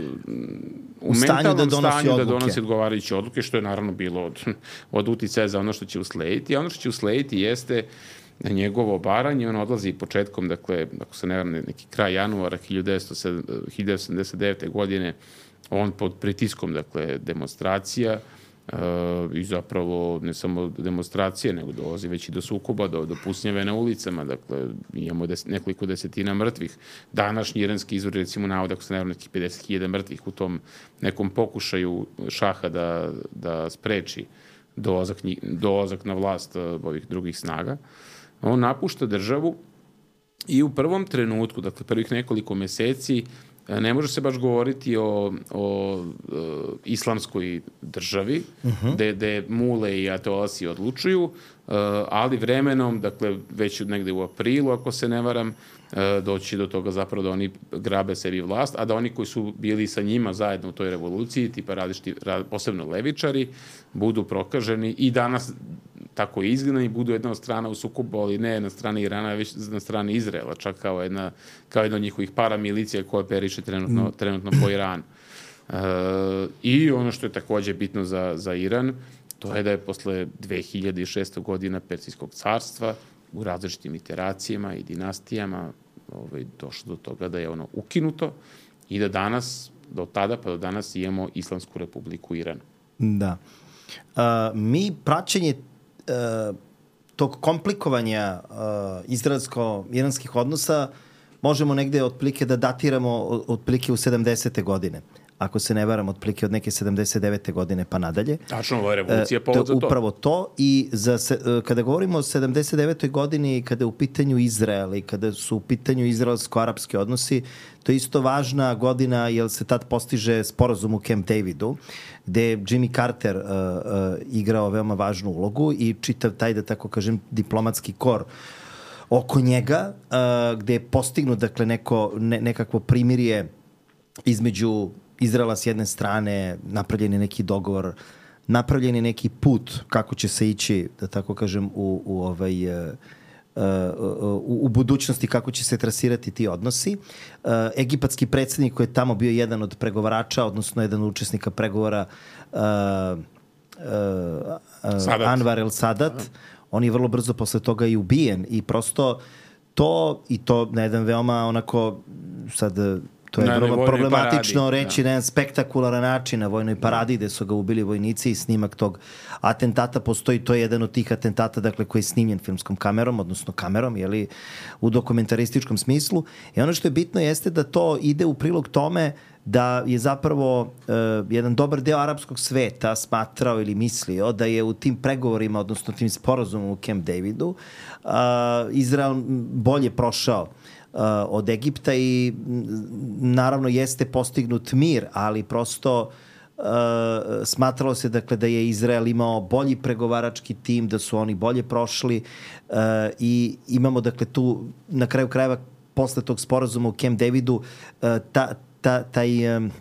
u, u mentalnom da stanju odluke. Da donosi odgovarajuće odluke, što je naravno bilo od, od uticaja za ono što će uslediti. A ono što će uslediti jeste njegovo obaranje. On odlazi početkom, dakle, ako se ne varam, neki kraj januara hiljadu devetsto sedamdeset devete godine, on pod pritiskom, dakle, demonstracija, Uh, i zapravo ne samo demonstracije, nego dolazi već i do sukoba, do, do pusnjave na ulicama, dakle imamo des, nekoliko desetina mrtvih. Današnji iranski izvor recimo navode, ako se ne varam, nekih pedeset hiljada mrtvih u tom nekom pokušaju šaha da, da spreči dolazak, dolazak na vlast uh, ovih drugih snaga. On napušta državu i u prvom trenutku, dakle prvih nekoliko meseci, ne može se baš govoriti o, o, o islamskoj državi, uh-huh. gde, gde mule i ateolasi odlučuju, ali vremenom, dakle, već negde u aprilu, ako se ne varam, doći do toga zapravo da oni grabe sebi vlast, a da oni koji su bili sa njima zajedno u toj revoluciji, tipa različiti, posebno levičari, budu prokaženi i danas tako izgledani, budu jedna od strana u sukobu, ali ne na strani Irana, već na strani Izraela, čak kao jedna, kao jedna od njihovih paramilicija koja periše trenutno, trenutno po Iranu. E, I ono što je takođe bitno za, za Iran, to je da je posle dve hiljade šeste godina Persijskog carstva u različitim iteracijama i dinastijama ovaj, došlo do toga da je ono ukinuto i da danas, do tada pa do danas imamo Islamsku republiku Iran. Da. Uh, mi praćenje uh, tog komplikovanja uh, izraelsko-iranskih odnosa možemo negde otprilike da datiramo otprilike u sedamdesete godine. Ako se ne varam, otprilike od neke sedamdeset devete godine pa nadalje. Tačno, ovo je revolucija povod za to. Upravo to. I za se, kada govorimo o sedamdeset devetoj godini, kada je u pitanju Izrael i kada su u pitanju izraelsko-arapski odnosi, to je isto važna godina jer se tad postiže sporazum u Camp Davidu, gde je Jimmy Carter uh, uh, igrao veoma važnu ulogu i čitav taj, da tako kažem, diplomatski kor oko njega, uh, gde je postignut, dakle, neko, ne, nekakvo primirje između Izraela s jedne strane, napravljen je neki dogovor, napravljen je neki put kako će se ići, da tako kažem, u, u, ovaj, uh, u, u budućnosti, kako će se trasirati ti odnosi. Uh, egipatski predsjednik koji je tamo bio jedan od pregovarača, odnosno jedan od učesnika pregovora, uh, uh, Anwar el-Sadat, on je vrlo brzo posle toga i ubijen i prosto to, i to na jedan veoma onako sad To je na vrlo problematično paradi, reći da. na jedan spektakularan način na vojnoj paradi gde su ga ubili vojnici i snimak tog atentata postoji. To je jedan od tih atentata dakle, koji je snimljen filmskom kamerom, odnosno kamerom, jeli, u dokumentarističkom smislu. I ono što je bitno jeste da to ide u prilog tome da je zapravo uh, jedan dobar deo arapskog sveta smatrao ili mislio da je u tim pregovorima, odnosno tim sporazumom u Camp Davidu, uh, Izrael bolje prošao uh, od Egipta i naravno jeste postignut mir, ali prosto uh, smatralo se dakle da je Izrael imao bolji pregovarački tim, da su oni bolje prošli uh, i imamo dakle tu na kraju krajeva posle tog sporazuma u Camp Davidu uh, ta Ta, taj um,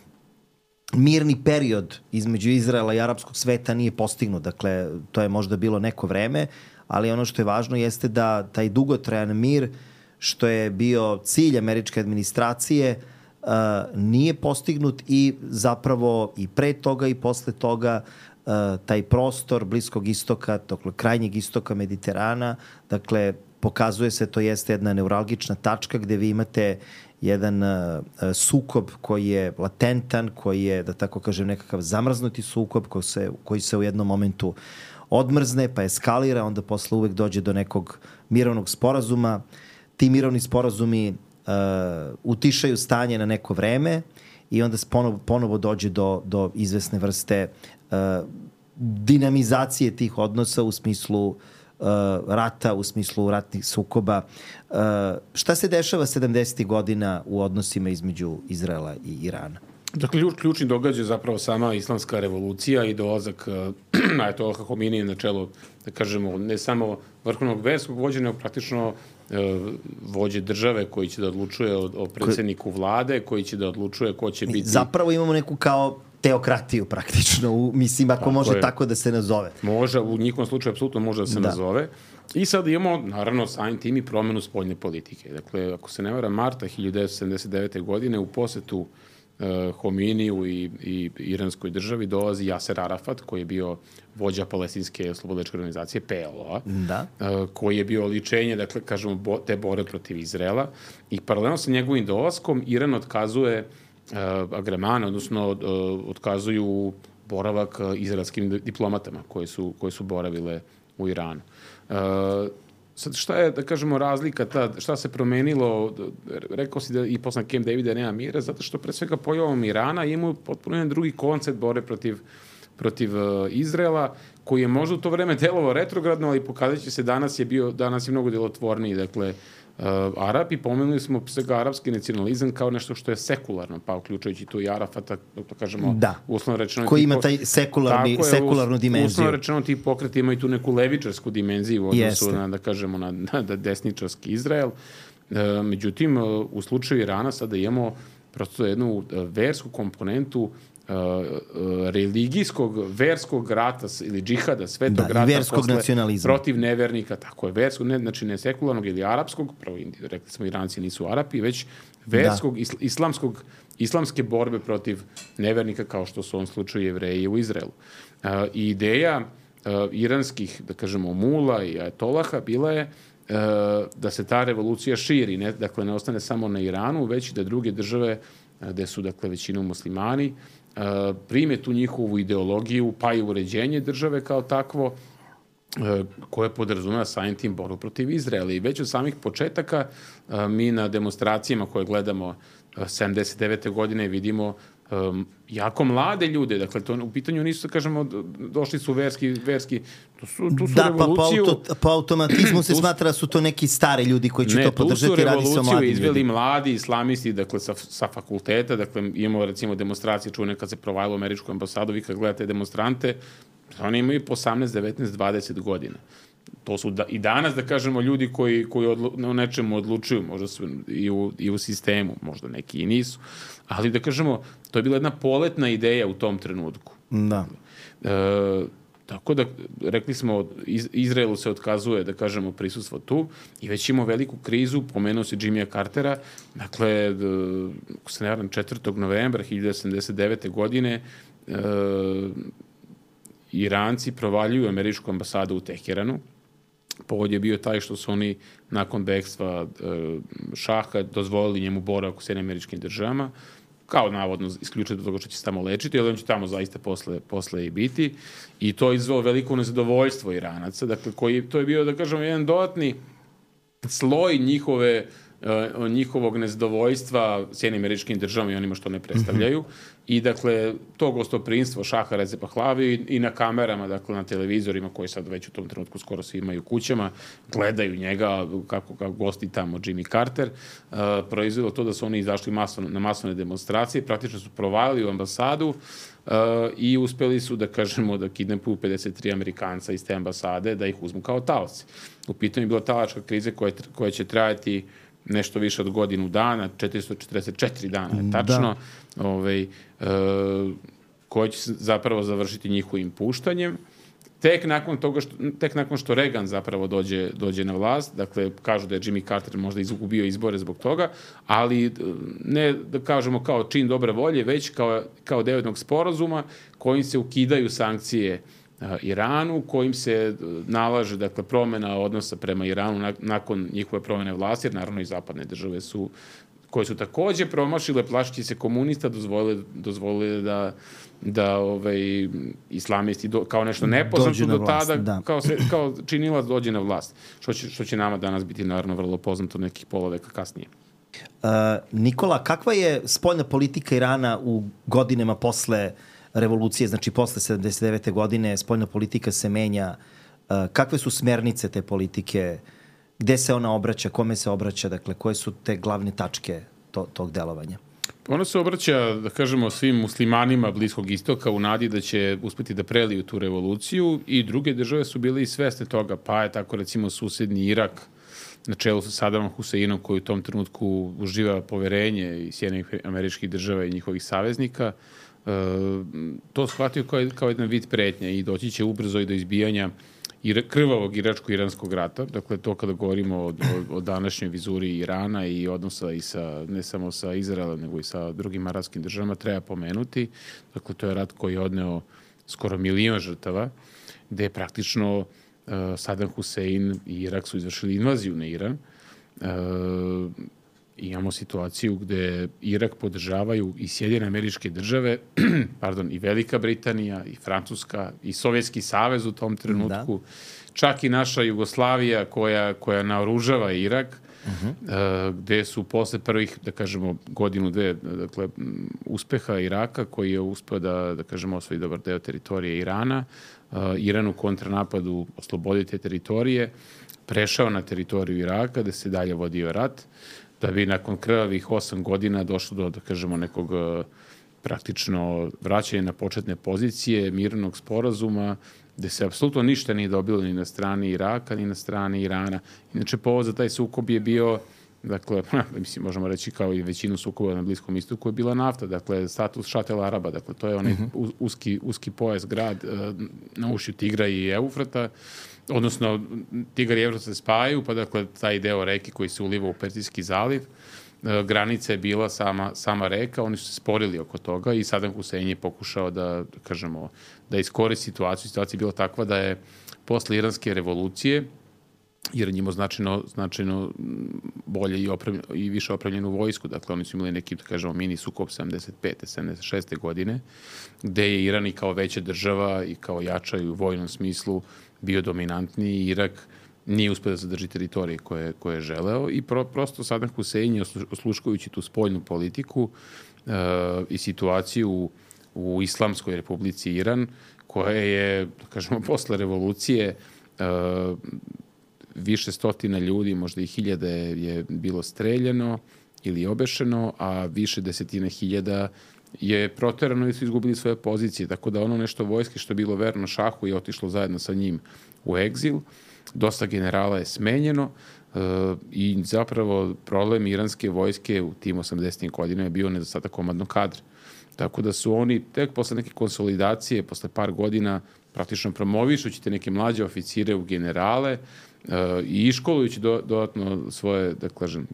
mirni period između Izraela i arapskog sveta nije postignut. Dakle, to je možda bilo neko vreme, ali ono što je važno jeste da taj dugotrajan mir, što je bio cilj američke administracije, uh, nije postignut i zapravo i pre toga i posle toga uh, taj prostor Bliskog istoka, dakle, krajnjeg istoka Mediterana, dakle, pokazuje se, to jeste jedna neuralgična tačka gde vi imate jedan uh, sukob koji je latentan, koji je, da tako kažem, nekakav zamrznuti sukob koji se, koji se u jednom momentu odmrzne, pa eskalira, onda posle uvek dođe do nekog mirovnog sporazuma. Ti mirovni sporazumi uh, utišaju stanje na neko vreme i onda ponovo, ponovo dođe do, do izvesne vrste uh, dinamizacije tih odnosa u smislu Uh, rata, u smislu ratnih sukoba. Uh, šta se dešava sedamdesetih godina u odnosima između Izraela i Irana? Dakle, ključni događaj je zapravo sama islamska revolucija i dolazak uh, Ajatollaha Homenija na čelo, da kažemo, ne samo vrhovnog verskog vođa, nego praktično uh, vođe države koji će da odlučuje o, o predsjedniku vlade, koji će da odlučuje ko će biti... Zapravo imamo neku kao teokratiju praktično, u, mislim, ako tako može je. Tako da se nazove. Može, u njihovom slučaju apsolutno može da se da. nazove. I sad imamo, naravno, samim tim i promenu spoljne politike. Dakle, ako se ne vara, marta hiljadu devetsto sedamdeset devete. godine u posetu uh, Homeniju i, i iranskoj državi dolazi Jaser Arafat, koji je bio vođa palestinske oslobodilačke organizacije P L O-a, da. uh, koji je bio oličenje, dakle, kažemo, bo, te bore protiv Izraela. I paralelno sa njegovim dolaskom Iran otkazuje Uh, agremane, odnosno uh, otkazuju boravak uh, izraelskim diplomatama koje su, koje su boravile u Iranu. Uh, sad šta je, da kažemo, razlika, ta, šta se promenilo, rekao si da i posle Camp Davida nema mira, zato što pre svega pojavom Irana imaju potpuno jedan drugi koncept bore protiv, protiv uh, Izraela, koji je možda u to vreme delovao retrogradno, ali pokazat će se danas je bio, danas je mnogo delotvorniji, dakle, Uh, Arapi, pomenuli smo svega arapski nacionalizam kao nešto što je sekularno, pa uključujući tu i Arafata, da kažemo, da. uslovno rečeno... Koji ima taj sekularni, je, sekularnu dimenziju. Uslovno rečeno ti pokreti imaju tu neku levičarsku dimenziju u odnosu Jeste. na, da kažemo, na, na desničarski Izrael. Uh, međutim, uh, u slučaju Irana sada imamo prosto jednu uh, versku komponentu Uh, uh, religijskog, verskog rata ili džihada, svetog da, rata verskog nacionalizma. Protiv nevernika, tako je, verskog, ne, znači ne sekularnog ili arapskog, prvo rekli smo Iranci nisu Arapi, već verskog, da. islamskog, islamske borbe protiv nevernika kao što su u ovom slučaju Jevreji u Izraelu. Uh, I ideja uh, iranskih, da kažemo, mula i ajatolaha bila je uh, da se ta revolucija širi, ne, dakle ne ostane samo na Iranu, već i da druge države uh, gde su, dakle, većinom muslimani, Uh, prime tu njihovu ideologiju, pa i uređenje države kao takvo, uh, koje podrazumeva samim tim borbu protiv Izraela. I već od samih početaka uh, mi na demonstracijama koje gledamo uh, sedamdeset devete. godine vidimo um, jako mlade ljude, dakle, to u pitanju nisu, da kažemo, došli su verski, verski tu su, tu su da, revoluciju... Da, pa po, po automatizmu se smatra da su to neki stari ljudi koji će ne, to podržati, radi se o mladim ljudima. Ne, tu su revoluciju izveli mladi islamisti, dakle, sa, sa fakulteta, dakle, imamo, recimo, demonstracije, čuvene kad se provajalo u američku ambasadu, vi kad gledate demonstrante, oni imaju po osamnaest, devetnaest, dvadeset godina. To su da, i danas, da kažemo, ljudi koji, koji odlu, o nečemu odlučuju, možda su i u, i u sistemu, možda neki i nisu, ali da kažemo, to je bila jedna poletna ideja u tom trenutku. Da. E, tako da, rekli smo, iz, Izraelu se otkazuje, da kažemo, prisustvo tu i već imamo veliku krizu, pomenuo se Jimmya Cartera, dakle, ako se ne varam, četvrtog novembra hiljadu devetsto sedamdeset devete. godine e, Iranci provaljuju američku ambasadu u Teheranu, Povod je bio taj što su oni nakon bekstva šaha dozvolili njemu boravak u Sjedinjenim Američkim Državama, kao navodno isključio do toga što će se tamo lečiti, ali on će tamo zaista posle, posle i biti. I to je izvalo veliko nezadovoljstvo Iranaca. Dakle, koji, to je bio, da kažemo, jedan dodatni sloj njihove uh, njihovog nezadovoljstva Sjedinjenim Američkim Državama i onima što ne predstavljaju. Mm-hmm. I dakle, to gostoprinstvo Šaha Reze Pahlavi i, i na kamerama, dakle na televizorima koji sad već u tom trenutku skoro svi imaju kućama, gledaju njega kako, kako gosti tamo Jimmy Carter, uh, proizvelo to da su oni izašli masovno, na masovne demonstracije, praktično su provalili u ambasadu uh, i uspeli su da kažemo da kidnapuju pedeset tri Amerikanca iz te ambasade, da ih uzmu kao taoci. U pitanju je bila talačka kriza koja, koja će trajati nešto više od godinu dana, četiristo četrdeset četiri dana je tačno, da. ovaj, e, koja će se zapravo završiti njihovim puštanjem. Tek nakon toga što, tek nakon što Reagan zapravo dođe, dođe na vlast, dakle, kažu da je Jimmy Carter možda izgubio izbore zbog toga, ali ne da kažemo kao čin dobre volje, već kao, kao deo jednog sporazuma kojim se ukidaju sankcije Iranu, kojim se nalaže, dakle, promena odnosa prema Iranu na, nakon njihove promene vlasti, jer naravno i zapadne države su, koje su takođe promašile, plašići se komunista, dozvolile, dozvolile da, da ovaj, islamisti do, kao nešto nepoznato do vlast, tada, da. kao, se, kao činilac dođe na vlast, što će, što će nama danas biti naravno vrlo poznato nekih pola veka kasnije. Uh, Nikola, kakva je spoljna politika Irana u godinama posle revolucije, znači posle sedamdeset devete godine, spoljna politika se menja. Kakve su smernice te politike? Gde se ona obraća? Kome se obraća? Dakle, koje su te glavne tačke to, tog delovanja? Ona se obraća, da kažemo, svim muslimanima Bliskog istoka u nadi da će uspeti da preliju tu revoluciju i druge države su bile i svesne toga, pa je tako recimo susedni Irak na čelu sa Sadamom Huseinom koji u tom trenutku uživa poverenje i Sjedinjenih Američkih Država i njihovih saveznika, Uh, to shvatio kao, kao jedan vid pretnje i doći će ubrzo i do izbijanja ira, krvavog iračko-iranskog rata. Dakle, to kada govorimo o, o, o današnjoj vizuri Irana i odnosa i sa, ne samo sa Izraelom, nego i sa drugim arapskim državama, treba pomenuti. Dakle, to je rat koji je odneo skoro milion žrtava, gde je praktično uh, Saddam Hussein i Irak su izvršili invaziju na Iran. Uh, Imamo situaciju gde Irak podržavaju i Sjedinjene Američke Države, pardon, i Velika Britanija, i Francuska, i Sovjetski savez u tom trenutku, da. Čak i naša Jugoslavija koja, koja naoružava Irak, uh-huh. uh, gde su posle prvih, da kažemo, godinu, dve, dakle, uspeha Iraka, koji je uspeo da, da kažemo, osvoji dobar deo teritorije Irana, uh, Iran u kontranapadu oslobodi te teritorije, prešao na teritoriju Iraka, gde se dalje vodio rat, da bi nakon krvavih osam godina došlo do, da kažemo, nekog praktično vraćanja na početne pozicije, mirnog sporazuma, gde se apsolutno ništa nije dobilo ni na strani Iraka, ni na strani Irana. Inače, povod za taj sukob je bio, dakle, mislim, možemo reći kao i većinu sukoba na Bliskom istoku, je bila nafta, dakle, status Šatel Araba, dakle, to je onaj uh-huh. uski, uski pojas grad na ušju Tigra i Eufrata, odnosno Tigar i Evrat se spajaju, pa dakle taj deo reke koji se uliva u Persijski zaliv, e, granica je bila sama, sama reka, oni su se sporili oko toga i Saddam Hussein je pokušao da, da kažemo, da iskoristi situaciju. Situacija je bila takva da je posle iranske revolucije, jer njima značajno, značajno bolje i, opremljeno, i više opremljenu vojsku, dakle oni su imali neki, da kažemo, mini sukob sedamdeset pete sedamdeset šeste godine, gde je Iran i kao veća država i kao jača i u vojnom smislu bio dominantni i Irak nije uspio da zadrži teritorije koje, koje je želeo i pro, prosto Saddam Hussein je osluškujući tu spoljnu politiku uh, i situaciju u, u Islamskoj republici Iran, koja je, da kažemo, posle revolucije uh, više stotina ljudi, možda i hiljade je bilo streljeno ili obešeno, a više desetine hiljada je proterano i su izgubili svoje pozicije, tako da ono nešto vojske što je bilo verno šahu je otišlo zajedno sa njim u egzil. Dosta generala je smenjeno uh, i zapravo problem iranske vojske u tim osamdesetim godinama je bio nedostatak komandnog kadra. Tako da su oni tek posle neke konsolidacije, posle par godina, praktično promovišući te neke mlađe oficire u generale uh, i iškolujući do, dodatno svoje, da kažem,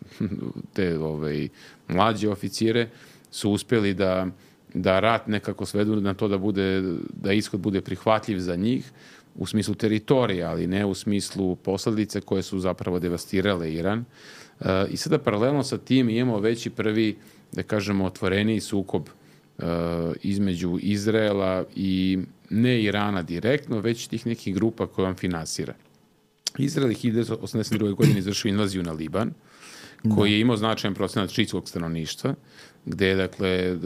te ovaj, mlađe oficire, su uspeli da, da rat nekako svedu na to da bude, da ishod bude prihvatljiv za njih, u smislu teritorija, ali ne u smislu posledice koje su zapravo devastirale Iran. Uh, I sada paralelno sa tim imamo već i prvi, da kažemo, otvoreniji sukob uh, između Izraela i ne Irana direktno, već tih nekih grupa koje on finansira. Izrael je hiljadu devetsto osamdeset druge godine izvršio invaziju na Liban, koji je imao značajan procenat šiitskog stanovništva, gde dakle,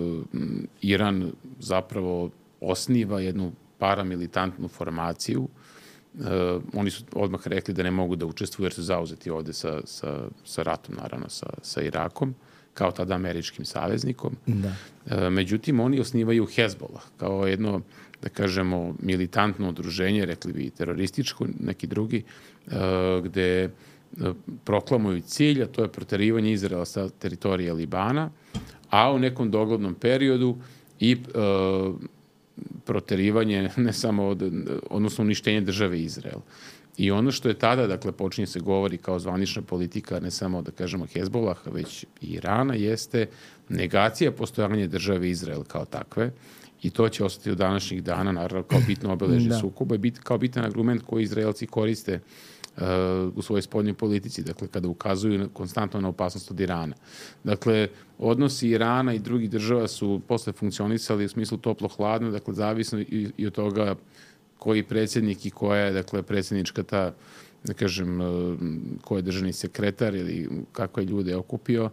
Iran zapravo osniva jednu paramilitantnu formaciju. Uh, oni su odmah rekli da ne mogu da učestvuju jer su zauzeti ovde sa, sa, sa ratom, naravno, sa, sa Irakom, kao tada američkim saveznikom. Da. Uh, međutim, oni osnivaju Hezbollah kao jedno, da kažemo, militantno udruženje, rekli bi terorističko, neki drugi, uh, gde uh, proklamuju cilj, a to je proterivanje Izraela sa teritorije Libana, a u nekom doglednom periodu i uh, proterivanje, ne samo, od, odnosno uništenje države Izrael. I ono što je tada, dakle, počinje se govori kao zvanična politika, ne samo, da kažemo, Hezbollaha, već i Irana, jeste negacija postojanja države Izrael kao takve. I to će ostati do današnjih dana, naravno, kao bitno obeležje da. sukoba i bit, kao bitan argument koji Izraelci koriste uh, u svojoj spoljnoj politici, dakle, kada ukazuju na, konstantno na opasnost od Irana. Dakle, odnosi Irana i drugih država su posle funkcionisali u smislu toplo-hladno, dakle, zavisno i, i od toga koji predsjednik i koja je, dakle, predsjednička ta, da kažem, uh, ko je državni sekretar ili kako je ljude okupio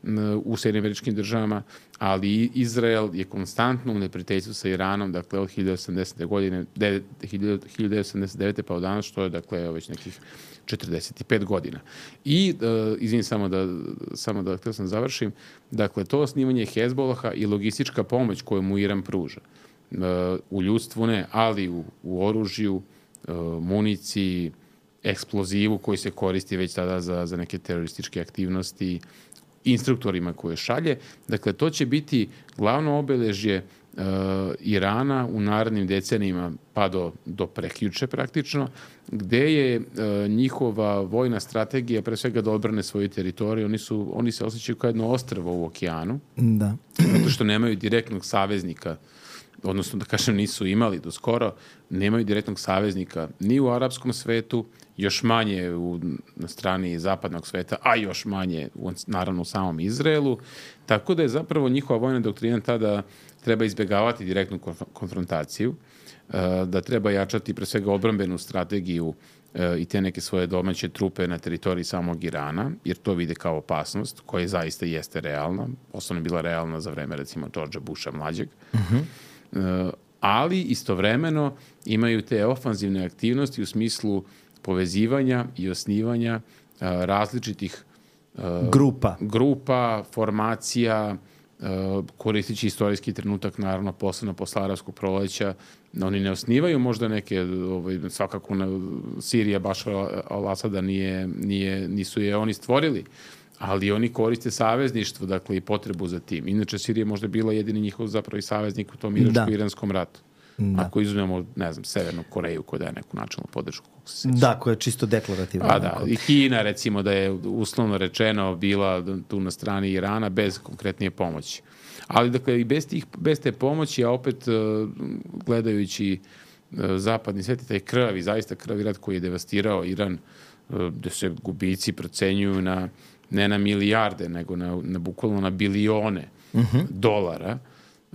u Sjedinjenim Američkim Državama, ali Izrael je konstantno u neprijateljstvu sa Iranom, dakle, od hiljadu devetsto osamdesete godine, hiljadu devetsto osamdeset devete pa od danas, što je, dakle, već nekih četrdeset pet godina. I, uh, izvinim, samo da, samo da, htio sam završim, dakle, to osnivanje Hezbollaha i logistička pomoć koju mu Iran pruža, uh, u ljudstvu ne, ali u, u oružju, uh, municiji, eksplozivu koji se koristi već tada za, za neke terorističke aktivnosti, instruktorima koje šalje. Dakle, to će biti glavno obeležje uh, Irana u narednim decenijima, pa do, do prekjuče praktično, gde je uh, njihova vojna strategija pre svega da odbrane svoju teritoriju. Oni, su, oni se osjećaju kao jedno ostrvo u okeanu, da. zato što nemaju direktnog saveznika, odnosno, da kažem, nisu imali do skoro, nemaju direktnog saveznika ni u arapskom svetu, još manje u, na strani zapadnog sveta, a još manje, u, naravno, u samom Izraelu. Tako da je zapravo njihova vojna doktrina tada treba izbjegavati direktnu konfrontaciju, da treba jačati pre svega odbrambenu strategiju i te neke svoje domaće trupe na teritoriji samog Irana, jer to vide kao opasnost, koja zaista jeste realna, posebno je bila realna za vreme, recimo, Georgea Busha mlađeg. Uh-huh. Ali istovremeno imaju te ofanzivne aktivnosti u smislu povezivanja i osnivanja uh, različitih uh, grupa. grupa, formacija, uh, koristići istorijski trenutak, naravno, posebno posle arapskog proleća. Oni ne osnivaju možda neke, ovaj, svakako na Sirija Bašara al-Asada nije, nije, nisu je oni stvorili, ali oni koriste savezništvo, dakle, i potrebu za tim. Inače, Sirija možda bila jedini njihov zapravo i saveznik u tom iračko-iranskom ratu. Da. Ako izuzmemo, ne znam, Severnu Koreju koja daje neku načelnu podršku. Da, koja je čisto deklarativna. A da, i Kina, recimo, da je uslovno rečeno bila tu na strani Irana bez konkretnije pomoći. Ali, dakle, i bez, tih, bez te pomoći, a opet gledajući zapadni svet i taj krvavi, zaista krvavi rat koji je devastirao Iran, gde se gubici procenjuju na, ne na milijarde, nego na, na bukvalno na bilione uh-huh. dolara. Uh,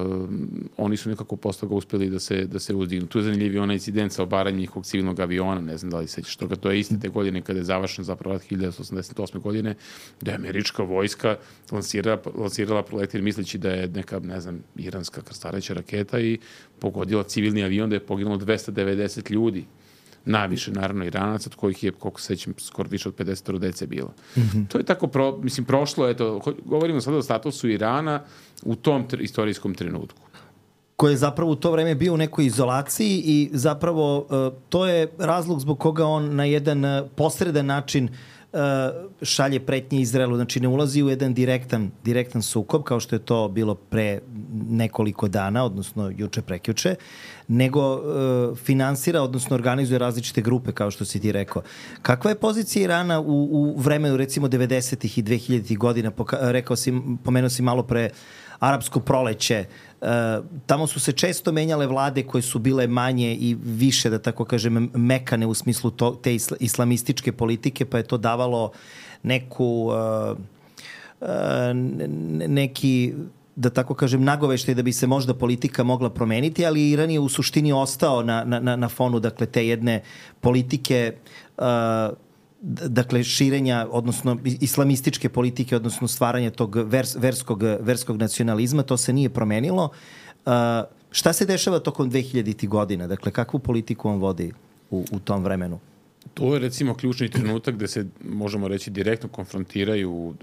oni su nekako posle toga uspeli da se, da se uzdignu. Tu je zanimljiv onaj incident sa obaranjem njihovog civilnog aviona, ne znam da li sećaš toga, to je iste te godine kada je završen zapravo hiljadu devetsto osamdeset osme godine, da je američka vojska lansirala, lansirala projektil misleći da je neka, ne znam, iranska krstareća raketa i pogodila civilni avion, da je poginulo dvesta devedeset ljudi. Najviše, naravno, Iranaca, od kojih je, koliko se sećam, skoro više od pedeset dece bilo. Mm-hmm. To je tako, pro, mislim, prošlo, eto, govorimo sada o statusu Irana u tom tr- istorijskom trenutku. Koji je zapravo u to vreme bio u nekoj izolaciji i zapravo uh, to je razlog zbog koga on na jedan uh, posredan način uh, šalje pretnje Izraelu, znači ne ulazi u jedan direktan, direktan sukob, kao što je to bilo pre nekoliko dana, odnosno juče prekjuče, nego uh, finansira, odnosno organizuje različite grupe, kao što si ti rekao. Kakva je pozicija Irana u, u vremenu, recimo, devedesetih i dvehiljaditih godina? Poka- rekao si, pomenuo si malo pre arapsko proleće. tamo su se često menjale vlade koje su bile manje i više, da tako kažem, mekane u smislu to, te islamističke politike, pa je to davalo neku uh, uh, neki, da tako kažem, nagoveštaj da bi se možda politika mogla promeniti, ali Iran je u suštini ostao na, na, na fonu, dakle, te jedne politike uh, dakle, širenja, odnosno islamističke politike, odnosno stvaranja tog vers, verskog, verskog nacionalizma. To se nije promenilo. Uh, šta se dešava tokom dvehiljaditih godina? Dakle, kakvu politiku on vodi u, u tom vremenu? To je, recimo, ključni trenutak gde se, možemo reći, direktno konfrontiraju uh,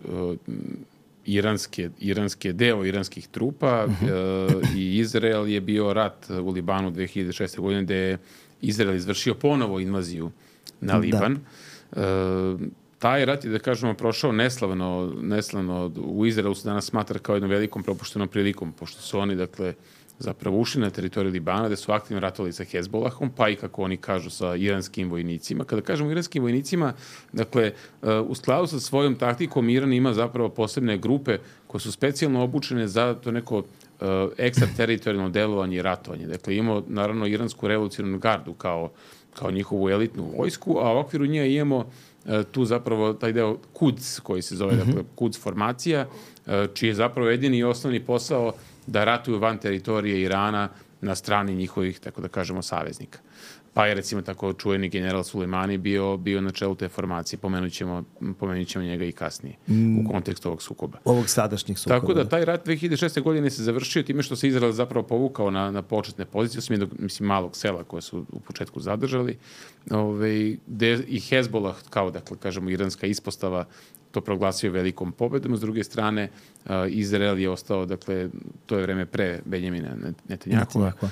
iranske, iranske deo iranskih trupa uh, i Izrael je bio rat u Libanu dve hiljade šeste. godine gde je Izrael izvršio ponovo invaziju na Liban. Da. Uh, taj rat je, da kažemo, prošao neslavno, neslavno. U Izraelu se danas smatra kao jednom velikom propuštenom prilikom, pošto su oni, dakle, zapravo ušli na teritoriju Libana, gde su aktivno ratovali sa Hezbolahom, pa i, kako oni kažu, sa iranskim vojnicima. Kada kažemo iranskim vojnicima, dakle, uh, u skladu sa svojom taktikom Iran ima zapravo posebne grupe koje su specijalno obučene za to neko uh, ekstrateritorijalno delovanje i ratovanje. Dakle, imamo, naravno, iransku revolucionarnu gardu kao kao njihovu elitnu vojsku, a u okviru nje imamo uh, tu zapravo taj deo Kuds, koji se zove, mm-hmm. dakle, Kuds formacija, uh, čiji je zapravo jedini i osnovni posao da ratuju van teritorije Irana na strani njihovih, tako da kažemo, saveznika. Pa je, recimo, tako čuveni general Sulejmani bio, bio na čelu te formacije. Pomenut ćemo, pomenut ćemo njega i kasnije mm. u kontekstu ovog sukoba. Ovog sadašnjih sukoba. Tako da taj rat dve hiljade šeste. godine se završio time što se Izrael zapravo povukao na, na početne pozicije, osim jednog, mislim, malog sela koje su u početku zadržali, ove, gde i Hezbolah, kao, dakle, kažemo, iranska ispostava, to proglasio velikom pobedom. S druge strane, uh, Izrael je ostao, dakle, to je vreme pre Benjamina Netanjahua, uh,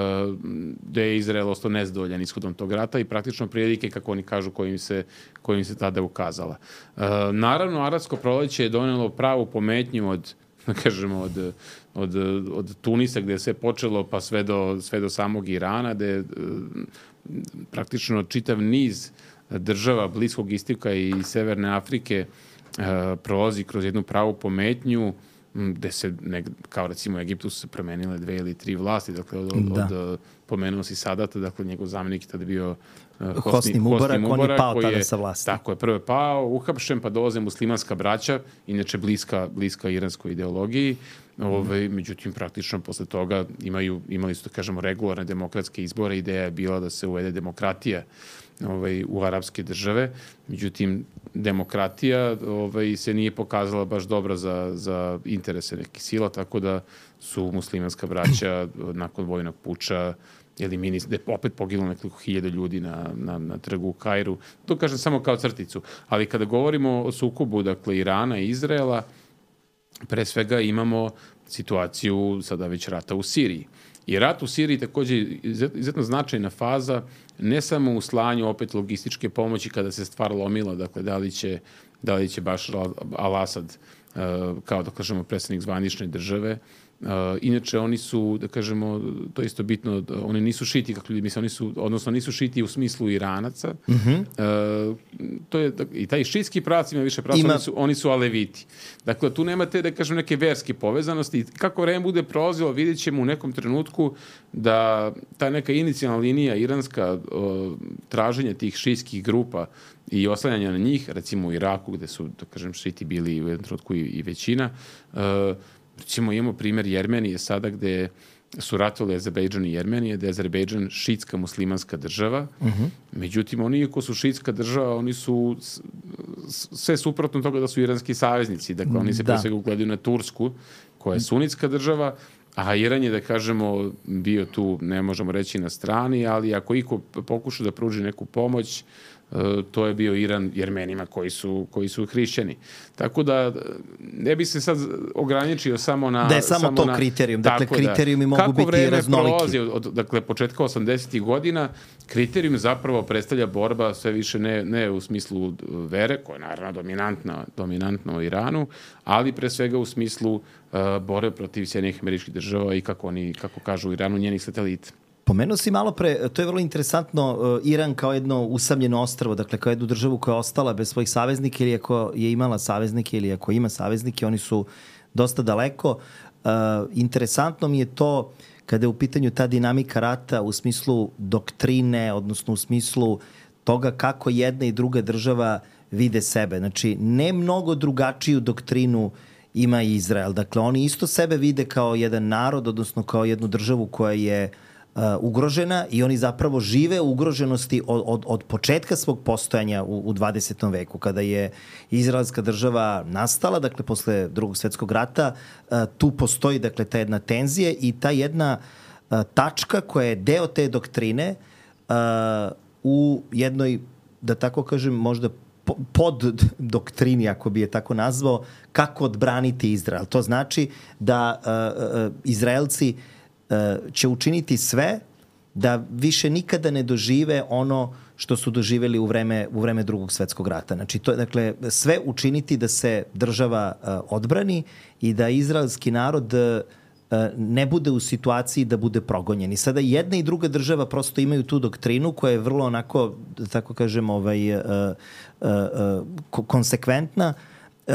gde je Izrael ostao nezadovoljan ishodom tog rata i praktično prilike, kako oni kažu, kojim se, kojim se tada ukazala. Uh, naravno, arapsko proleće je donelo pravu pometnju od, da kažemo, od, od, od Tunisa, gde je sve počelo, pa sve do, sve do samog Irana, gde je uh, praktično čitav niz država Bliskog istoka i Severne Afrike uh, prolazi kroz jednu pravu pometnju gde se, ne, kao recimo u Egiptu su se promenile dve ili tri vlasti, dakle od, da. od, od pomenuo si Sadata, dakle njegov zamenik je tada bio uh, Hosni Mubarak, on je pao tada sa vlasti. Tako je, prvo je pao, uhapšen, pa dolaze muslimanska braća, inače bliska, bliska iranskoj ideologiji. Ove, međutim, praktično posle toga imaju, imali su, da kažemo, regularne demokratske izbore. Ideja je bila da se uvede demokratija ovaj, u arapske države. Međutim, demokratija ovaj, se nije pokazala baš dobra za, za interese nekih sila, tako da su muslimanska braća nakon vojnog puča eliminis, da je opet poginulo nekoliko hiljada ljudi na, na, na trgu u Kairu. To kažem samo kao crticu. Ali kada govorimo o sukobu, dakle, Irana i Izraela, pre svega imamo situaciju sada već rata u Siriji. I rat u Siriji takođe je izuzetno značajna faza, ne samo u slanju opet logističke pomoći kada se stvar lomila, dakle da li će, da li će Bašar al-Asad, kao da kažemo predsednik zvanične države. Uh, inače, oni su, da kažemo, to je isto bitno, oni nisu šiti, kako ljudi misle, oni su, odnosno nisu šiti u smislu Iranaca. Mm-hmm. Uh, to je, i taj šitski pravac ima više pravac, Ima... oni, su, oni su aleviti. Dakle, tu nemate, da kažem, neke verske povezanosti. Kako vreme bude prolazilo, vidjet ćemo u nekom trenutku da ta neka inicijalna linija iranska uh, traženja tih šitskih grupa i oslanjanja na njih, recimo u Iraku, gde su, da kažem, šiti bili u jednom trenutku i, i većina, uh, recimo imamo primjer Jermenije sada gde su ratovali Azerbejdžan i Jermenije, gde je Azerbejdžan šitska muslimanska država. Uh-huh. Međutim, oni iako su šitska država, oni su sve suprotno toga da su iranski saveznici. Dakle, oni se da. pre svega ugledaju na Tursku, koja je sunitska država, a Iran je, da kažemo, bio tu, ne možemo reći na strani, ali ako iko pokuša da pruži neku pomoć, Uh, to je bio Iran Jermenima koji su, koji su hrišćani. Tako da ne bi se sad ograničio samo na... Da je samo, samo to na, kriterijum. Dakle, kriterijumi da, mogu biti raznoliki. Kako vreme prolazi od, od dakle, početka osamdesetih godina, kriterijum zapravo predstavlja borba sve više ne, ne u smislu vere, koja je naravno dominantna, dominantna u Iranu, ali pre svega u smislu uh, borbe protiv Sjedinjenih Američkih Država i kako oni, kako kažu u Iranu, njenih satelita. Pomenuo si malo pre, to je vrlo interesantno, Iran kao jedno usamljeno ostrvo, dakle kao jednu državu koja je ostala bez svojih saveznika ili ako je imala saveznike ili ako ima saveznike, oni su dosta daleko. interesantno mi je to kada je u pitanju ta dinamika rata u smislu doktrine, odnosno u smislu toga kako jedna i druga država vide sebe. Znači, ne mnogo drugačiju doktrinu ima i Izrael. Dakle, oni isto sebe vide kao jedan narod, odnosno kao jednu državu koja je uh, ugrožena i oni zapravo žive u ugroženosti od, od, od početka svog postojanja u, u dvadesetom veku. Kada je izraelska država nastala, dakle, posle Drugog svetskog rata, uh, tu postoji, dakle, ta jedna tenzija i ta jedna uh, tačka koja je deo te doktrine uh, u jednoj, da tako kažem, možda pod doktrini, ako bi je tako nazvao, kako odbraniti Izrael. To znači da uh, uh, Izraelci uh, će učiniti sve da više nikada ne dožive ono što su doživeli u vreme, u vreme Drugog svetskog rata. Znači, to je, dakle, sve učiniti da se država uh, odbrani i da izraelski narod uh, ne bude u situaciji da bude progonjen. I sada jedna i druga država prosto imaju tu doktrinu koja je vrlo onako, da tako kažem, ovaj, uh, uh, uh, konsekventna. Uh,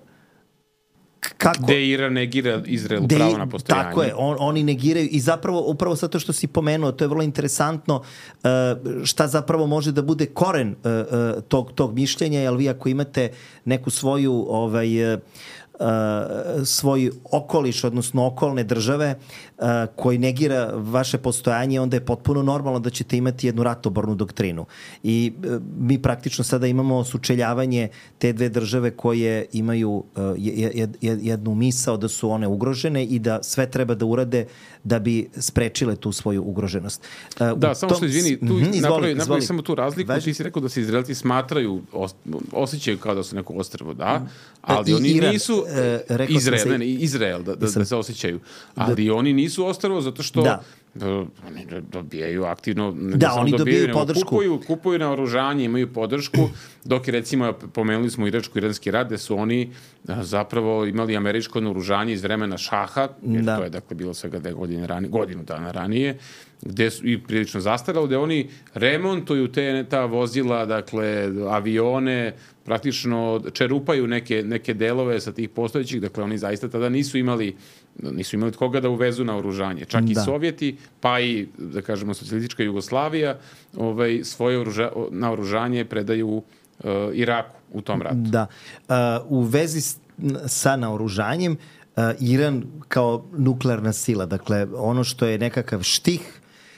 kako, gde Iran negira Izraelu pravo na postojanje. Tako je, on, oni negiraju i zapravo upravo zato što si pomenuo, to je vrlo interesantno uh, šta zapravo može da bude koren uh, uh, tog, tog mišljenja, jer vi ako imate neku svoju ovaj, uh, Uh, svoj okoliš, odnosno okolne države uh, koji negira vaše postojanje, onda je potpuno normalno da ćete imati jednu ratobornu doktrinu. I uh, mi praktično sada imamo sučeljavanje te dve države koje imaju uh, jed, jed, jednu misao da su one ugrožene i da sve treba da urade da bi sprečile tu svoju ugroženost. Uh, da, samo tom... što izvini, tu mm-hmm, napravi, napravi samo tu razliku. Važi... Ti si rekao da se Izraelci smatraju, os, osjećaju kao da su neko ostrvo, da, ali I, oni Iran, nisu Uh, Izrael, se, ne, Izrael da, da, sam, da se osjećaju. Ali da, oni nisu ostrvo zato što da. Da, oni dobijaju aktivno, ne da, oni dobijaju, dobijaju podršku. Kupuju, kupuju na oružanje, imaju podršku, dok je recimo, pomenuli smo iračko-iranski rat, gde su oni a, zapravo imali američko naoružanje iz vremena šaha, jer da. To je dakle bilo svega dve godine ranije, godinu dana ranije, gde su i prilično zastaralo, gde oni remontuju te, ta vozila, dakle, avione, praktično čerupaju neke, neke delove sa tih postojećih, dakle, oni zaista tada nisu imali nisu imali koga da uvezu na oružanje. Čak i da. Sovjeti, pa i, da kažemo, socijalistička Jugoslavija, ovaj, svoje oruža, naoružanje predaju uh, Iraku u tom ratu. Da. Uh, u vezi s, sa naoružanjem, uh, Iran kao nuklearna sila, dakle, ono što je nekakav štih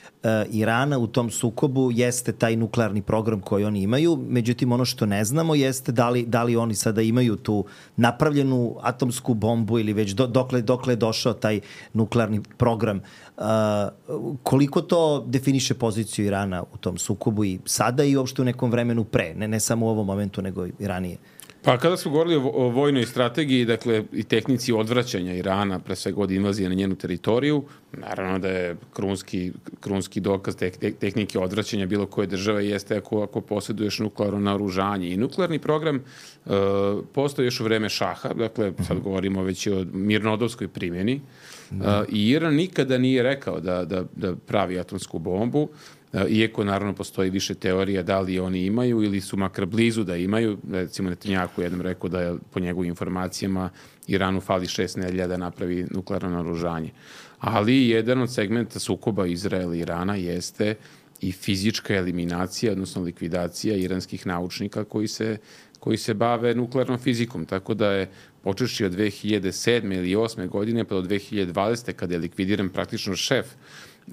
Irana u tom sukobu jeste taj nuklearni program koji oni imaju. Međutim, ono što ne znamo jeste da li, da li oni sada imaju tu napravljenu atomsku bombu ili već do, dokle, dokle je došao taj nuklearni program. Uh, koliko to definiše poziciju Irana u tom sukobu i sada i uopšte u nekom vremenu pre, ne, ne samo u ovom momentu, nego i ranije? Pa kada smo govorili o, o vojnoj strategiji, dakle i tehnici odvraćanja Irana, pre svega od invazije na njenu teritoriju, naravno da je krunski, krunski dokaz te, te, tehnike odvraćanja bilo koje države jeste ako, ako posjeduješ nuklearno naoružanje. I nuklearni program uh, postoji još u vreme šaha, dakle sad govorimo već o mirnodopskoj primjeni, uh, i Iran nikada nije rekao da, da, da pravi atomsku bombu, iako naravno postoji više teorija da li oni imaju ili su makar blizu da imaju. Recimo Netanjahu jednom rekao da je po njegovim informacijama Iranu fali šest nedelja da napravi nuklearno naoružanje. Ali jedan od segmenta sukoba Izraela i Irana jeste i fizička eliminacija, odnosno likvidacija iranskih naučnika koji se, koji se bave nuklearnom fizikom. Tako da je počeši od dve hiljade sedme ili osme godine pa do dve hiljade dvadesete kada je likvidiran praktično šef Uh,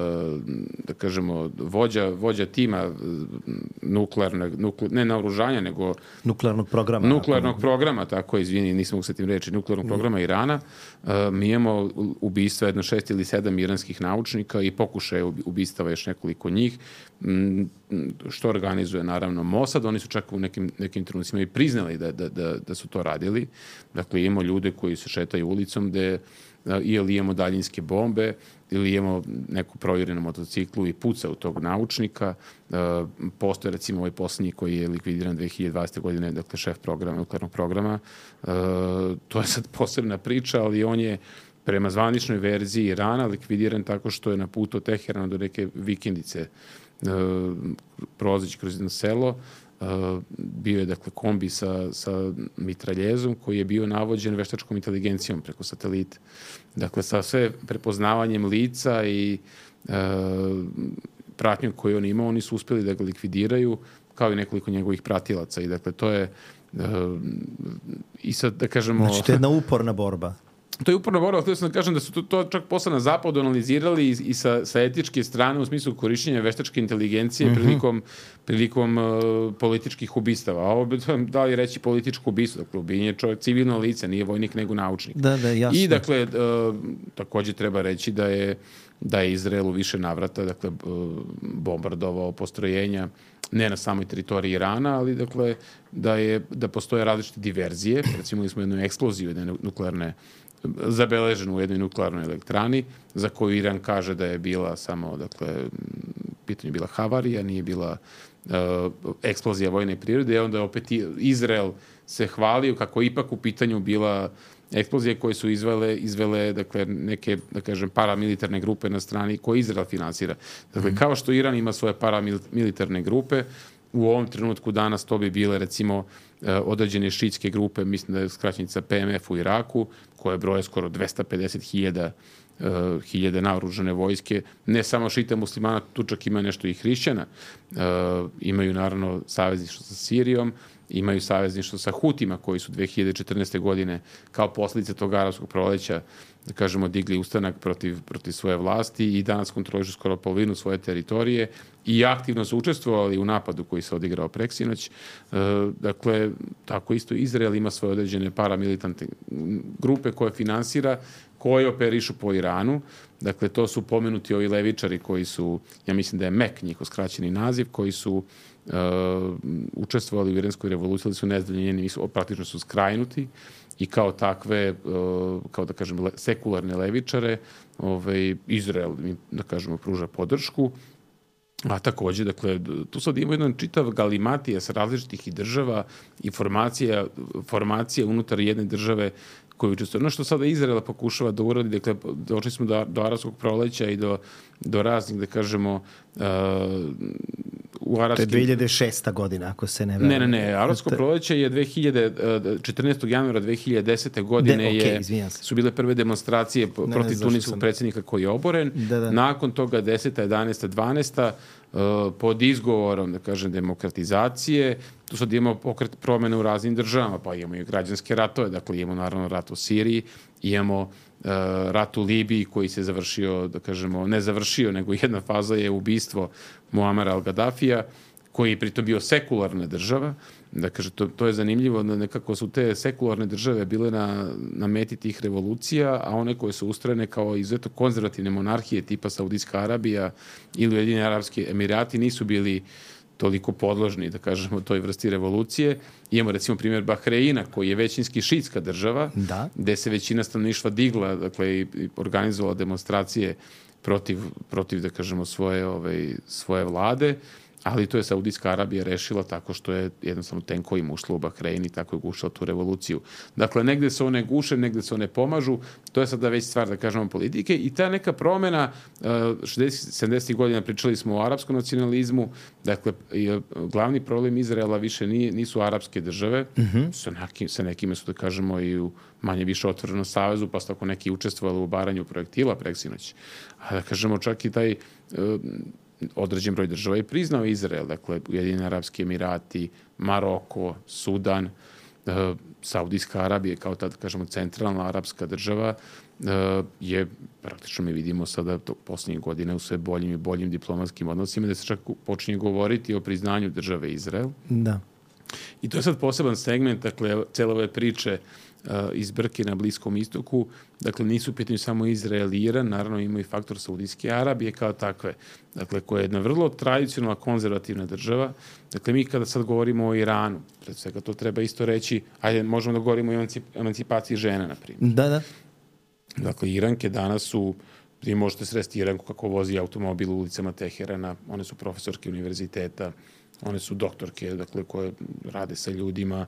da kažemo vođa, vođa tima nuklearnog, nukle, ne naoružanja, nego nuklearnog programa. Nuklearnog ako... programa, tako je, izvini, nisam mogu se tim reći, nuklearnog programa Irana. Uh, mi imamo ubistva jedno šest ili sedam iranskih naučnika i pokušaje ubistava još nekoliko njih, m, što organizuje naravno Mossad. Oni su čak u nekim, nekim trenucima i priznali da, da, da, da su to radili. Dakle, imamo ljude koji se šetaju ulicom gde ili imamo daljinske bombe, ili imamo neku provjerenu motociklu i puca u tog naučnika. E, postoje recimo ovaj posljednji koji je likvidiran dve hiljade dvadesete godine, dakle šef programa, nuklearnog programa. E, to je sad posebna priča, ali on je prema zvaničnoj verziji Irana likvidiran tako što je na putu od Teherana do neke vikendice e, prolazeći kroz jedno selo, bio je, dakle, kombi sa, sa mitraljezom koji je bio navođen veštačkom inteligencijom preko satelita. Dakle, sa sve prepoznavanjem lica i e, pratnjom koju on imao, oni su uspjeli da ga likvidiraju, kao i nekoliko njegovih pratilaca. I dakle, to je e, i sad, da kažemo... Znači, to je jedna uporna borba. To je uporna borba, htio sam da kažem da su to, to čak posle na zapadu analizirali i, i sa, sa etičke strane u smislu korišćenja veštačke inteligencije mm-hmm. prilikom, prilikom uh, političkih ubistava. A ovo bi da li reći političko ubistvo, dakle, ubijen je čovjek civilno lice, nije vojnik nego naučnik. Da, da, jasno. I dakle, uh, takođe treba reći da je, da je Izrael u više navrata, dakle, uh, bombardovao postrojenja ne na samoj teritoriji Irana, ali dakle, da, je, da postoje različite diverzije. Recimo, smo jednu eksploziju jedne nuklearne zabeleženu u jednoj nuklearnoj elektrani, za koju Iran kaže da je bila samo, dakle, pitanje je bila havarija, nije bila uh, eksplozija vojne prirode, i onda opet Izrael se hvalio kako ipak u pitanju bila eksplozije koje su izvele, izvele dakle, neke, da kažem, paramilitarne grupe na strani koje Izrael finansira. Dakle, mm. kao što Iran ima svoje paramilitarne grupe, u ovom trenutku danas to bi bile, recimo, određene šiitske grupe, mislim da je skraćenica P M F u Iraku, koje broje skoro dvesta pedeset hiljada hiljade naoružane vojske, ne samo šita muslimana, tu čak ima nešto i hrišćana. E, imaju naravno savezništvo sa Sirijom, imaju savezništvo sa Hutima, koji su dve hiljade četrnaeste. godine kao posljedice tog arapskog proleća, da kažemo, digli ustanak protiv, protiv svoje vlasti i danas kontrolišu skoro polovinu svoje teritorije i aktivno su učestvovali u napadu koji se odigrao preksinoć. E, dakle, tako isto Izrael ima svoje određene paramilitantne grupe koje finansira, koji operišu po Iranu. Dakle, to su pomenuti ovi levičari koji su, ja mislim da je M E K njihov skraćeni naziv, koji su uh, učestvovali u iranskoj revoluciji, ali su nezadovoljeni, praktično su skrajnuti i kao takve, uh, kao da kažem, le, sekularne levičare, ovaj, Izrael, da kažemo, pruža podršku. A takođe, dakle, tu sad ima jedan čitav galimatija sa različitih i država i formacija, formacija unutar jedne države koju učestvuje. Ono što sada Izrael pokušava da uradi, dakle, došli smo do, do arapskog proleća i do, do raznih, da kažemo, uh, u arapskim... To je dve hiljade šesta. godina, ako se ne verujem. Ne, ne, ne. Arapsko to... proleće je dve hiljade četrnaestog januara dve hiljade desete. godine De, okay, je, su bile prve demonstracije ne, protiv ne, tuniskog sam... predsjednika koji je oboren. Da, da. Nakon toga deseta, jedanaesta, dvanaesta. Uh, pod izgovorom, da kažem, demokratizacije. Tu sad imamo pokret promene u raznim državama, pa imamo i građanske ratove, dakle imamo naravno rat u Siriji, imamo uh, rat u Libiji koji se završio, da kažemo, ne završio, nego jedna faza je ubistvo Muamara al-Gaddafija, koji je pritom bio sekularna država. Da kaže, to, to je zanimljivo, da nekako su te sekularne države bile na, na meti tih revolucija, a one koje su ustrojene kao izuzetno konzervativne monarhije tipa Saudijska Arabija ili Ujedinjeni Arapski Emirati nisu bili toliko podložni, da kažemo, toj vrsti revolucije. Imamo recimo primjer Bahreina, koji je većinski šiitska država, da. Gde se većina stanovništva digla, dakle, i organizovala demonstracije protiv, protiv da kažemo, svoje, ovaj, svoje vlade. Ali to je Saudijska Arabija rešila tako što je jednostavno tenkovima ušla u Bahrein i tako je gušila tu revoluciju. Dakle, negde se one guše, negde se one pomažu. To je sada već stvar, da kažemo, politike. I ta neka promena, šezdesetih sedamdesetih. godina pričali smo o arapskom nacionalizmu. Dakle, glavni problem Izraela više nije, nisu arapske države. Mm-hmm. Sa, nekim, sa nekime su, da kažemo, i u manje više otvorenom savezu, pa su tako neki učestvovali u baranju projektila preksinoć. A da kažemo, čak i taj... određen broj država je priznao Izrael, dakle, Ujedinjeni Arapski Emirati, Maroko, Sudan, uh, Saudijska Arabija, kao ta, da kažemo, centralna arapska država, uh, je, praktično mi vidimo sada to posljednjih godina u sve boljim i boljim diplomatskim odnosima, da se čak počinje govoriti o priznanju države Izrael. Da. I to je sad poseban segment, dakle, cele ove priče iz brke na Bliskom istoku. Dakle, nisu u pitanju samo Izrael i Iran, naravno ima i faktor Saudijske Arabije kao takve. Dakle, koja je jedna vrlo tradicionalna konzervativna država. Dakle, mi kada sad govorimo o Iranu, pred svega to treba isto reći, ajde, možemo da govorimo o emancipaciji žena, na primjer. Da, da. Dakle, Iranke danas su, vi možete sresti Iranku kako vozi automobil u ulicama Teherana, one su profesorke univerziteta, one su doktorke, dakle, koje rade sa ljudima,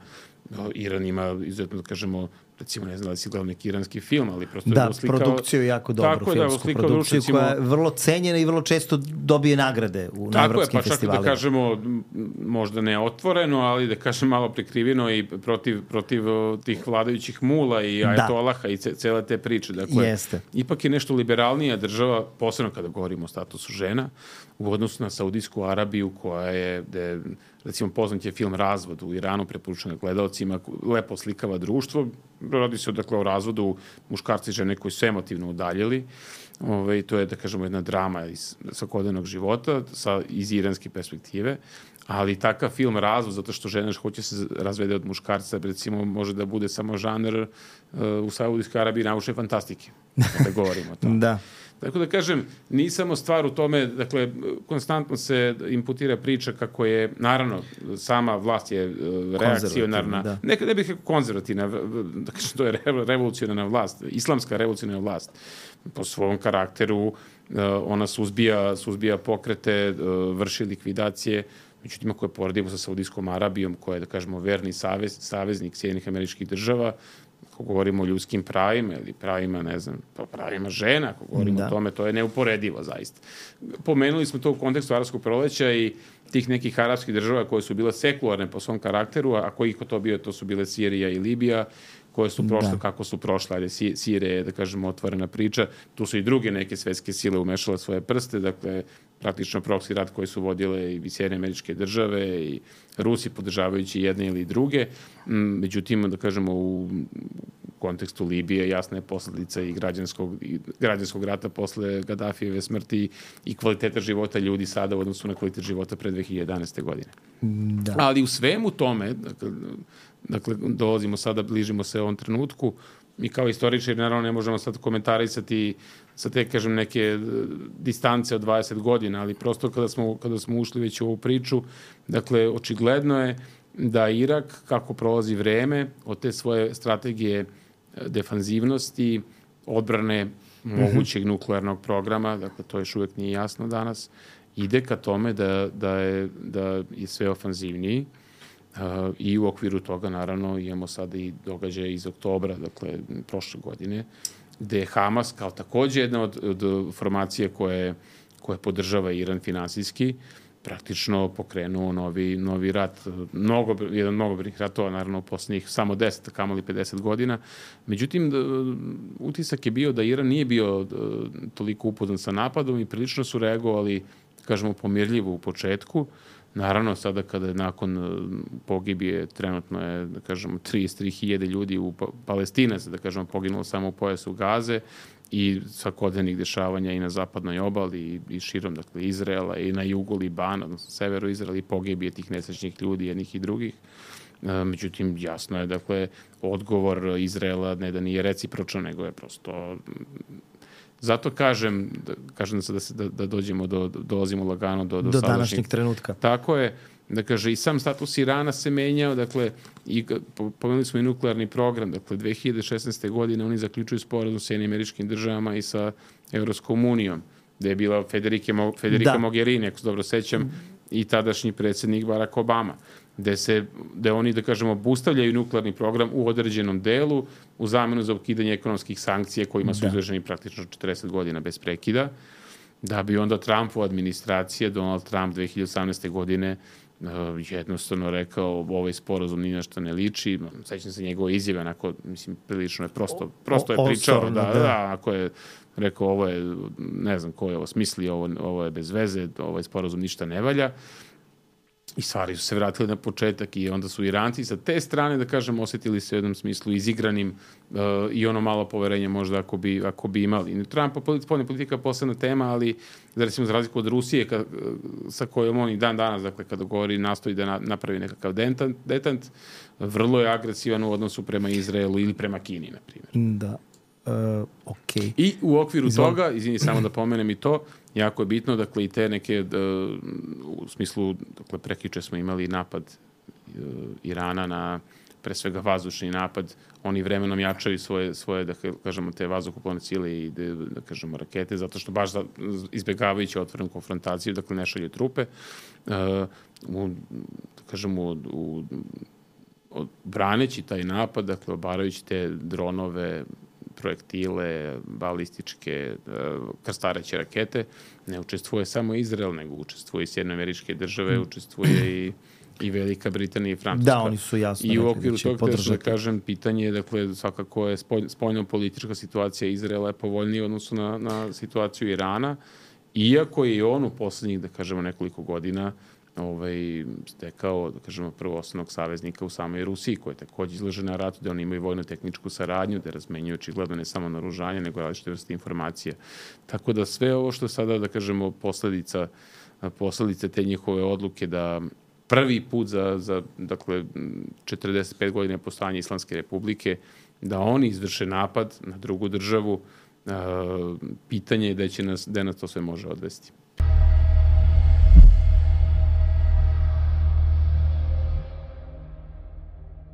Iran ima izuzetno, da kažemo, recimo, ne znam da si gledao neki iranski film, ali prosto da, je oslikao... Da, produkciju jako dobru, tako, filmsku da, produkciju recimo, koja je vrlo cenjena i vrlo često dobije nagrade u na evropskim festivalima. Tako je, pa čak da kažemo, možda ne otvoreno, ali da kažem malo prikriveno i protiv, protiv tih vladajućih mula i ajatolaha i cele te priče. Dakle, Jeste. Ipak je nešto liberalnija država, posebno kada govorimo o statusu žena, u odnosu na Saudijsku Arabiju, koja je, de, recimo, poznat je film Razvod u Iranu, preporučen gledalcima, lepo slikava društvo. Radi se dakle o razvodu muškarci i žene koji su emotivno udaljili. Ove, to je, da kažemo, jedna drama iz svakodnevnog života sa, iz iranske perspektive. Ali takav film Razvod, zato što žena hoće se razvede od muškarca, recimo, može da bude samo žanr uh, u Saudijskoj Arabiji naučne fantastike, kada govorimo o tome. Da. Tako da kažem, nije samo stvar u tome, dakle, konstantno se imputira priča kako je, naravno, sama vlast je reakcionarna, da. ne, ne bih rekao konzervativna, da kažem, to je revolucionarna vlast, islamska revolucionarna vlast. Po svom karakteru ona suzbija, suzbija pokrete, vrši likvidacije, međutim, ako je poredimo sa Saudijskom Arabijom, koja je, da kažemo, verni savez, saveznik Sjedinjenih Američkih Država, ako govorimo o ljudskim pravima ili pravima, ne znam, pravima žena, ako govorimo da. o tome, to je neuporedivo zaista. Pomenuli smo to u kontekstu arapskog proleća i tih nekih arapskih država koje su bile sekularne po svom karakteru, a koji ko to bio, to su bile Sirija i Libija, koje su prošle, da. kako su prošle, ali Sirija je, da kažemo, otvorena priča. Tu su i druge neke svetske sile umešale svoje prste, dakle, praktično proksi rat koji su vodile i Sjedinjene Američke Države i Rusi podržavajući jedne ili druge. Međutim, da kažemo, u kontekstu Libije jasna je posledica i građanskog, i građanskog rata posle Gaddafijeve smrti i kvaliteta života ljudi sada u odnosu na kvalitet života pre dve hiljade jedanaeste. godine. Da. Ali u svemu tome, dakle, dakle, dolazimo sada, bližimo se ovom trenutku, mi kao istoričari naravno ne možemo sad komentarisati sa te, kažem, neke distance od dvadeset godina, ali prosto kada smo, kada smo ušli već u ovu priču, dakle, očigledno je da Irak, kako prolazi vreme, od te svoje strategije defanzivnosti, odbrane mogućeg nuklearnog programa, dakle, to još uvek nije jasno danas, ide ka tome da, da, je, da je sve ofanzivniji. Uh, i u okviru toga, naravno, imamo sada i događaje iz oktobra, dakle, prošle godine, gde je Hamas, kao takođe jedna od, od formacije koje, koje podržava Iran finansijski, praktično pokrenuo novi, novi rat, mnogo, jedan mnogobrnih ratova, naravno, u poslednjih samo deset, kamoli pedeset godina. Međutim, da, utisak je bio da Iran nije bio da, toliko upoznat sa napadom i prilično su reagovali, kažemo, pomirljivo u početku. Naravno, sada kada je nakon pogibije, trenutno je, da kažemo, trideset tri hiljade ljudi u Palestinaca, da kažemo, poginulo samo u pojasu Gaze i svakodnevnih dešavanja i na zapadnoj obali i, i širom, dakle, Izraela i na jugu Libana, odnosno severu Izraela i pogibije tih nesrećnih ljudi, jednih i drugih. E, međutim, jasno je, dakle, odgovor Izraela ne da nije recipročan, nego je prosto... Zato kažem, da, kažem da, se, da, da dođemo, do, dolazimo lagano do, do, do današnjeg trenutka. Tako je, da kaže, i sam status Irana se menjao, dakle, i pomenuli smo i nuklearni program, dakle, dve hiljade šesnaeste. godine oni zaključuju sporazum sa Sjedinjenim Američkim Državama i sa Evropskom unijom, gde je bila Federica, Federica da. Mogherini, ako se dobro sećam, mm. i tadašnji predsjednik Barack Obama, gde se, gde oni, da kažemo, obustavljaju nuklearni program u određenom delu u zamenu za ukidanje ekonomskih sankcija kojima su izloženi praktično četrdeset godina bez prekida, da bi onda Trumpova administracija, Donald Trump dve hiljade osamnaeste. godine uh, jednostavno rekao ovaj sporazum ni na što ne liči. Sećam se njegove izjave, onako, mislim, prilično je prosto, prosto je pričao, da, da, da, ako je rekao ovo je, ne znam ko je ovo smislio, ovo, ovo je bez veze, ovaj sporazum ništa ne valja. I stvari su se vratili na početak i onda su Iranci sa te strane, da kažem, osetili se u jednom smislu izigranim uh, i ono malo poverenja možda ako bi, ako bi imali. Trumpa spoljna politika je posebna tema, ali da recimo za razliku od Rusije ka, sa kojom on i dan danas, dakle, kada govori, nastoji da na, napravi nekakav detant, detant, vrlo je agresivan u odnosu prema Izraelu ili prema Kini, na primjer. Da. Uh, okay. I u okviru Izvoli. toga, izvini samo da pomenem i to, jako je bitno, dakle, i te neke, da, u smislu, dakle, prekiče smo imali napad uh, Irana na, pre svega, vazdušni napad, oni vremenom jačaju svoje, svoje da kažemo, te vazduhoplovne sile i, da, da kažemo, rakete, zato što baš da, izbjegavajući otvorenu konfrontaciju, dakle, ne šalju trupe, uh, u, da kažemo, u braneći taj napad, dakle, obarajući te dronove, projektile, balističke, krstareće rakete, ne učestvuje samo Izrael, nego učestvuje i Sjedinjene Američke Države, učestvuje i i Velika Britanija i Francuska. Da, oni su jasno I u okviru toga, da kažem, pitanje je, dakle, svakako je spoljno-politička situacija Izraela je povoljnija u odnosu na, na situaciju Irana, iako je i on u poslednjih, da kažemo, nekoliko godina ovaj, stekao, da kažemo, prvo osnovnog saveznika u samoj Rusiji, koja je takođe izložena ratu, da oni imaju vojno-tehničku saradnju, da razmenjuju očigledno ne samo naoružanje, nego različite vrste informacije. Tako da sve ovo što sada, da kažemo, posledica, posledice te njihove odluke da prvi put za, za dakle, četrdeset pet godina postojanja Islamske republike, da oni izvrše napad na drugu državu, pitanje je da će nas, da nas to sve može odvesti.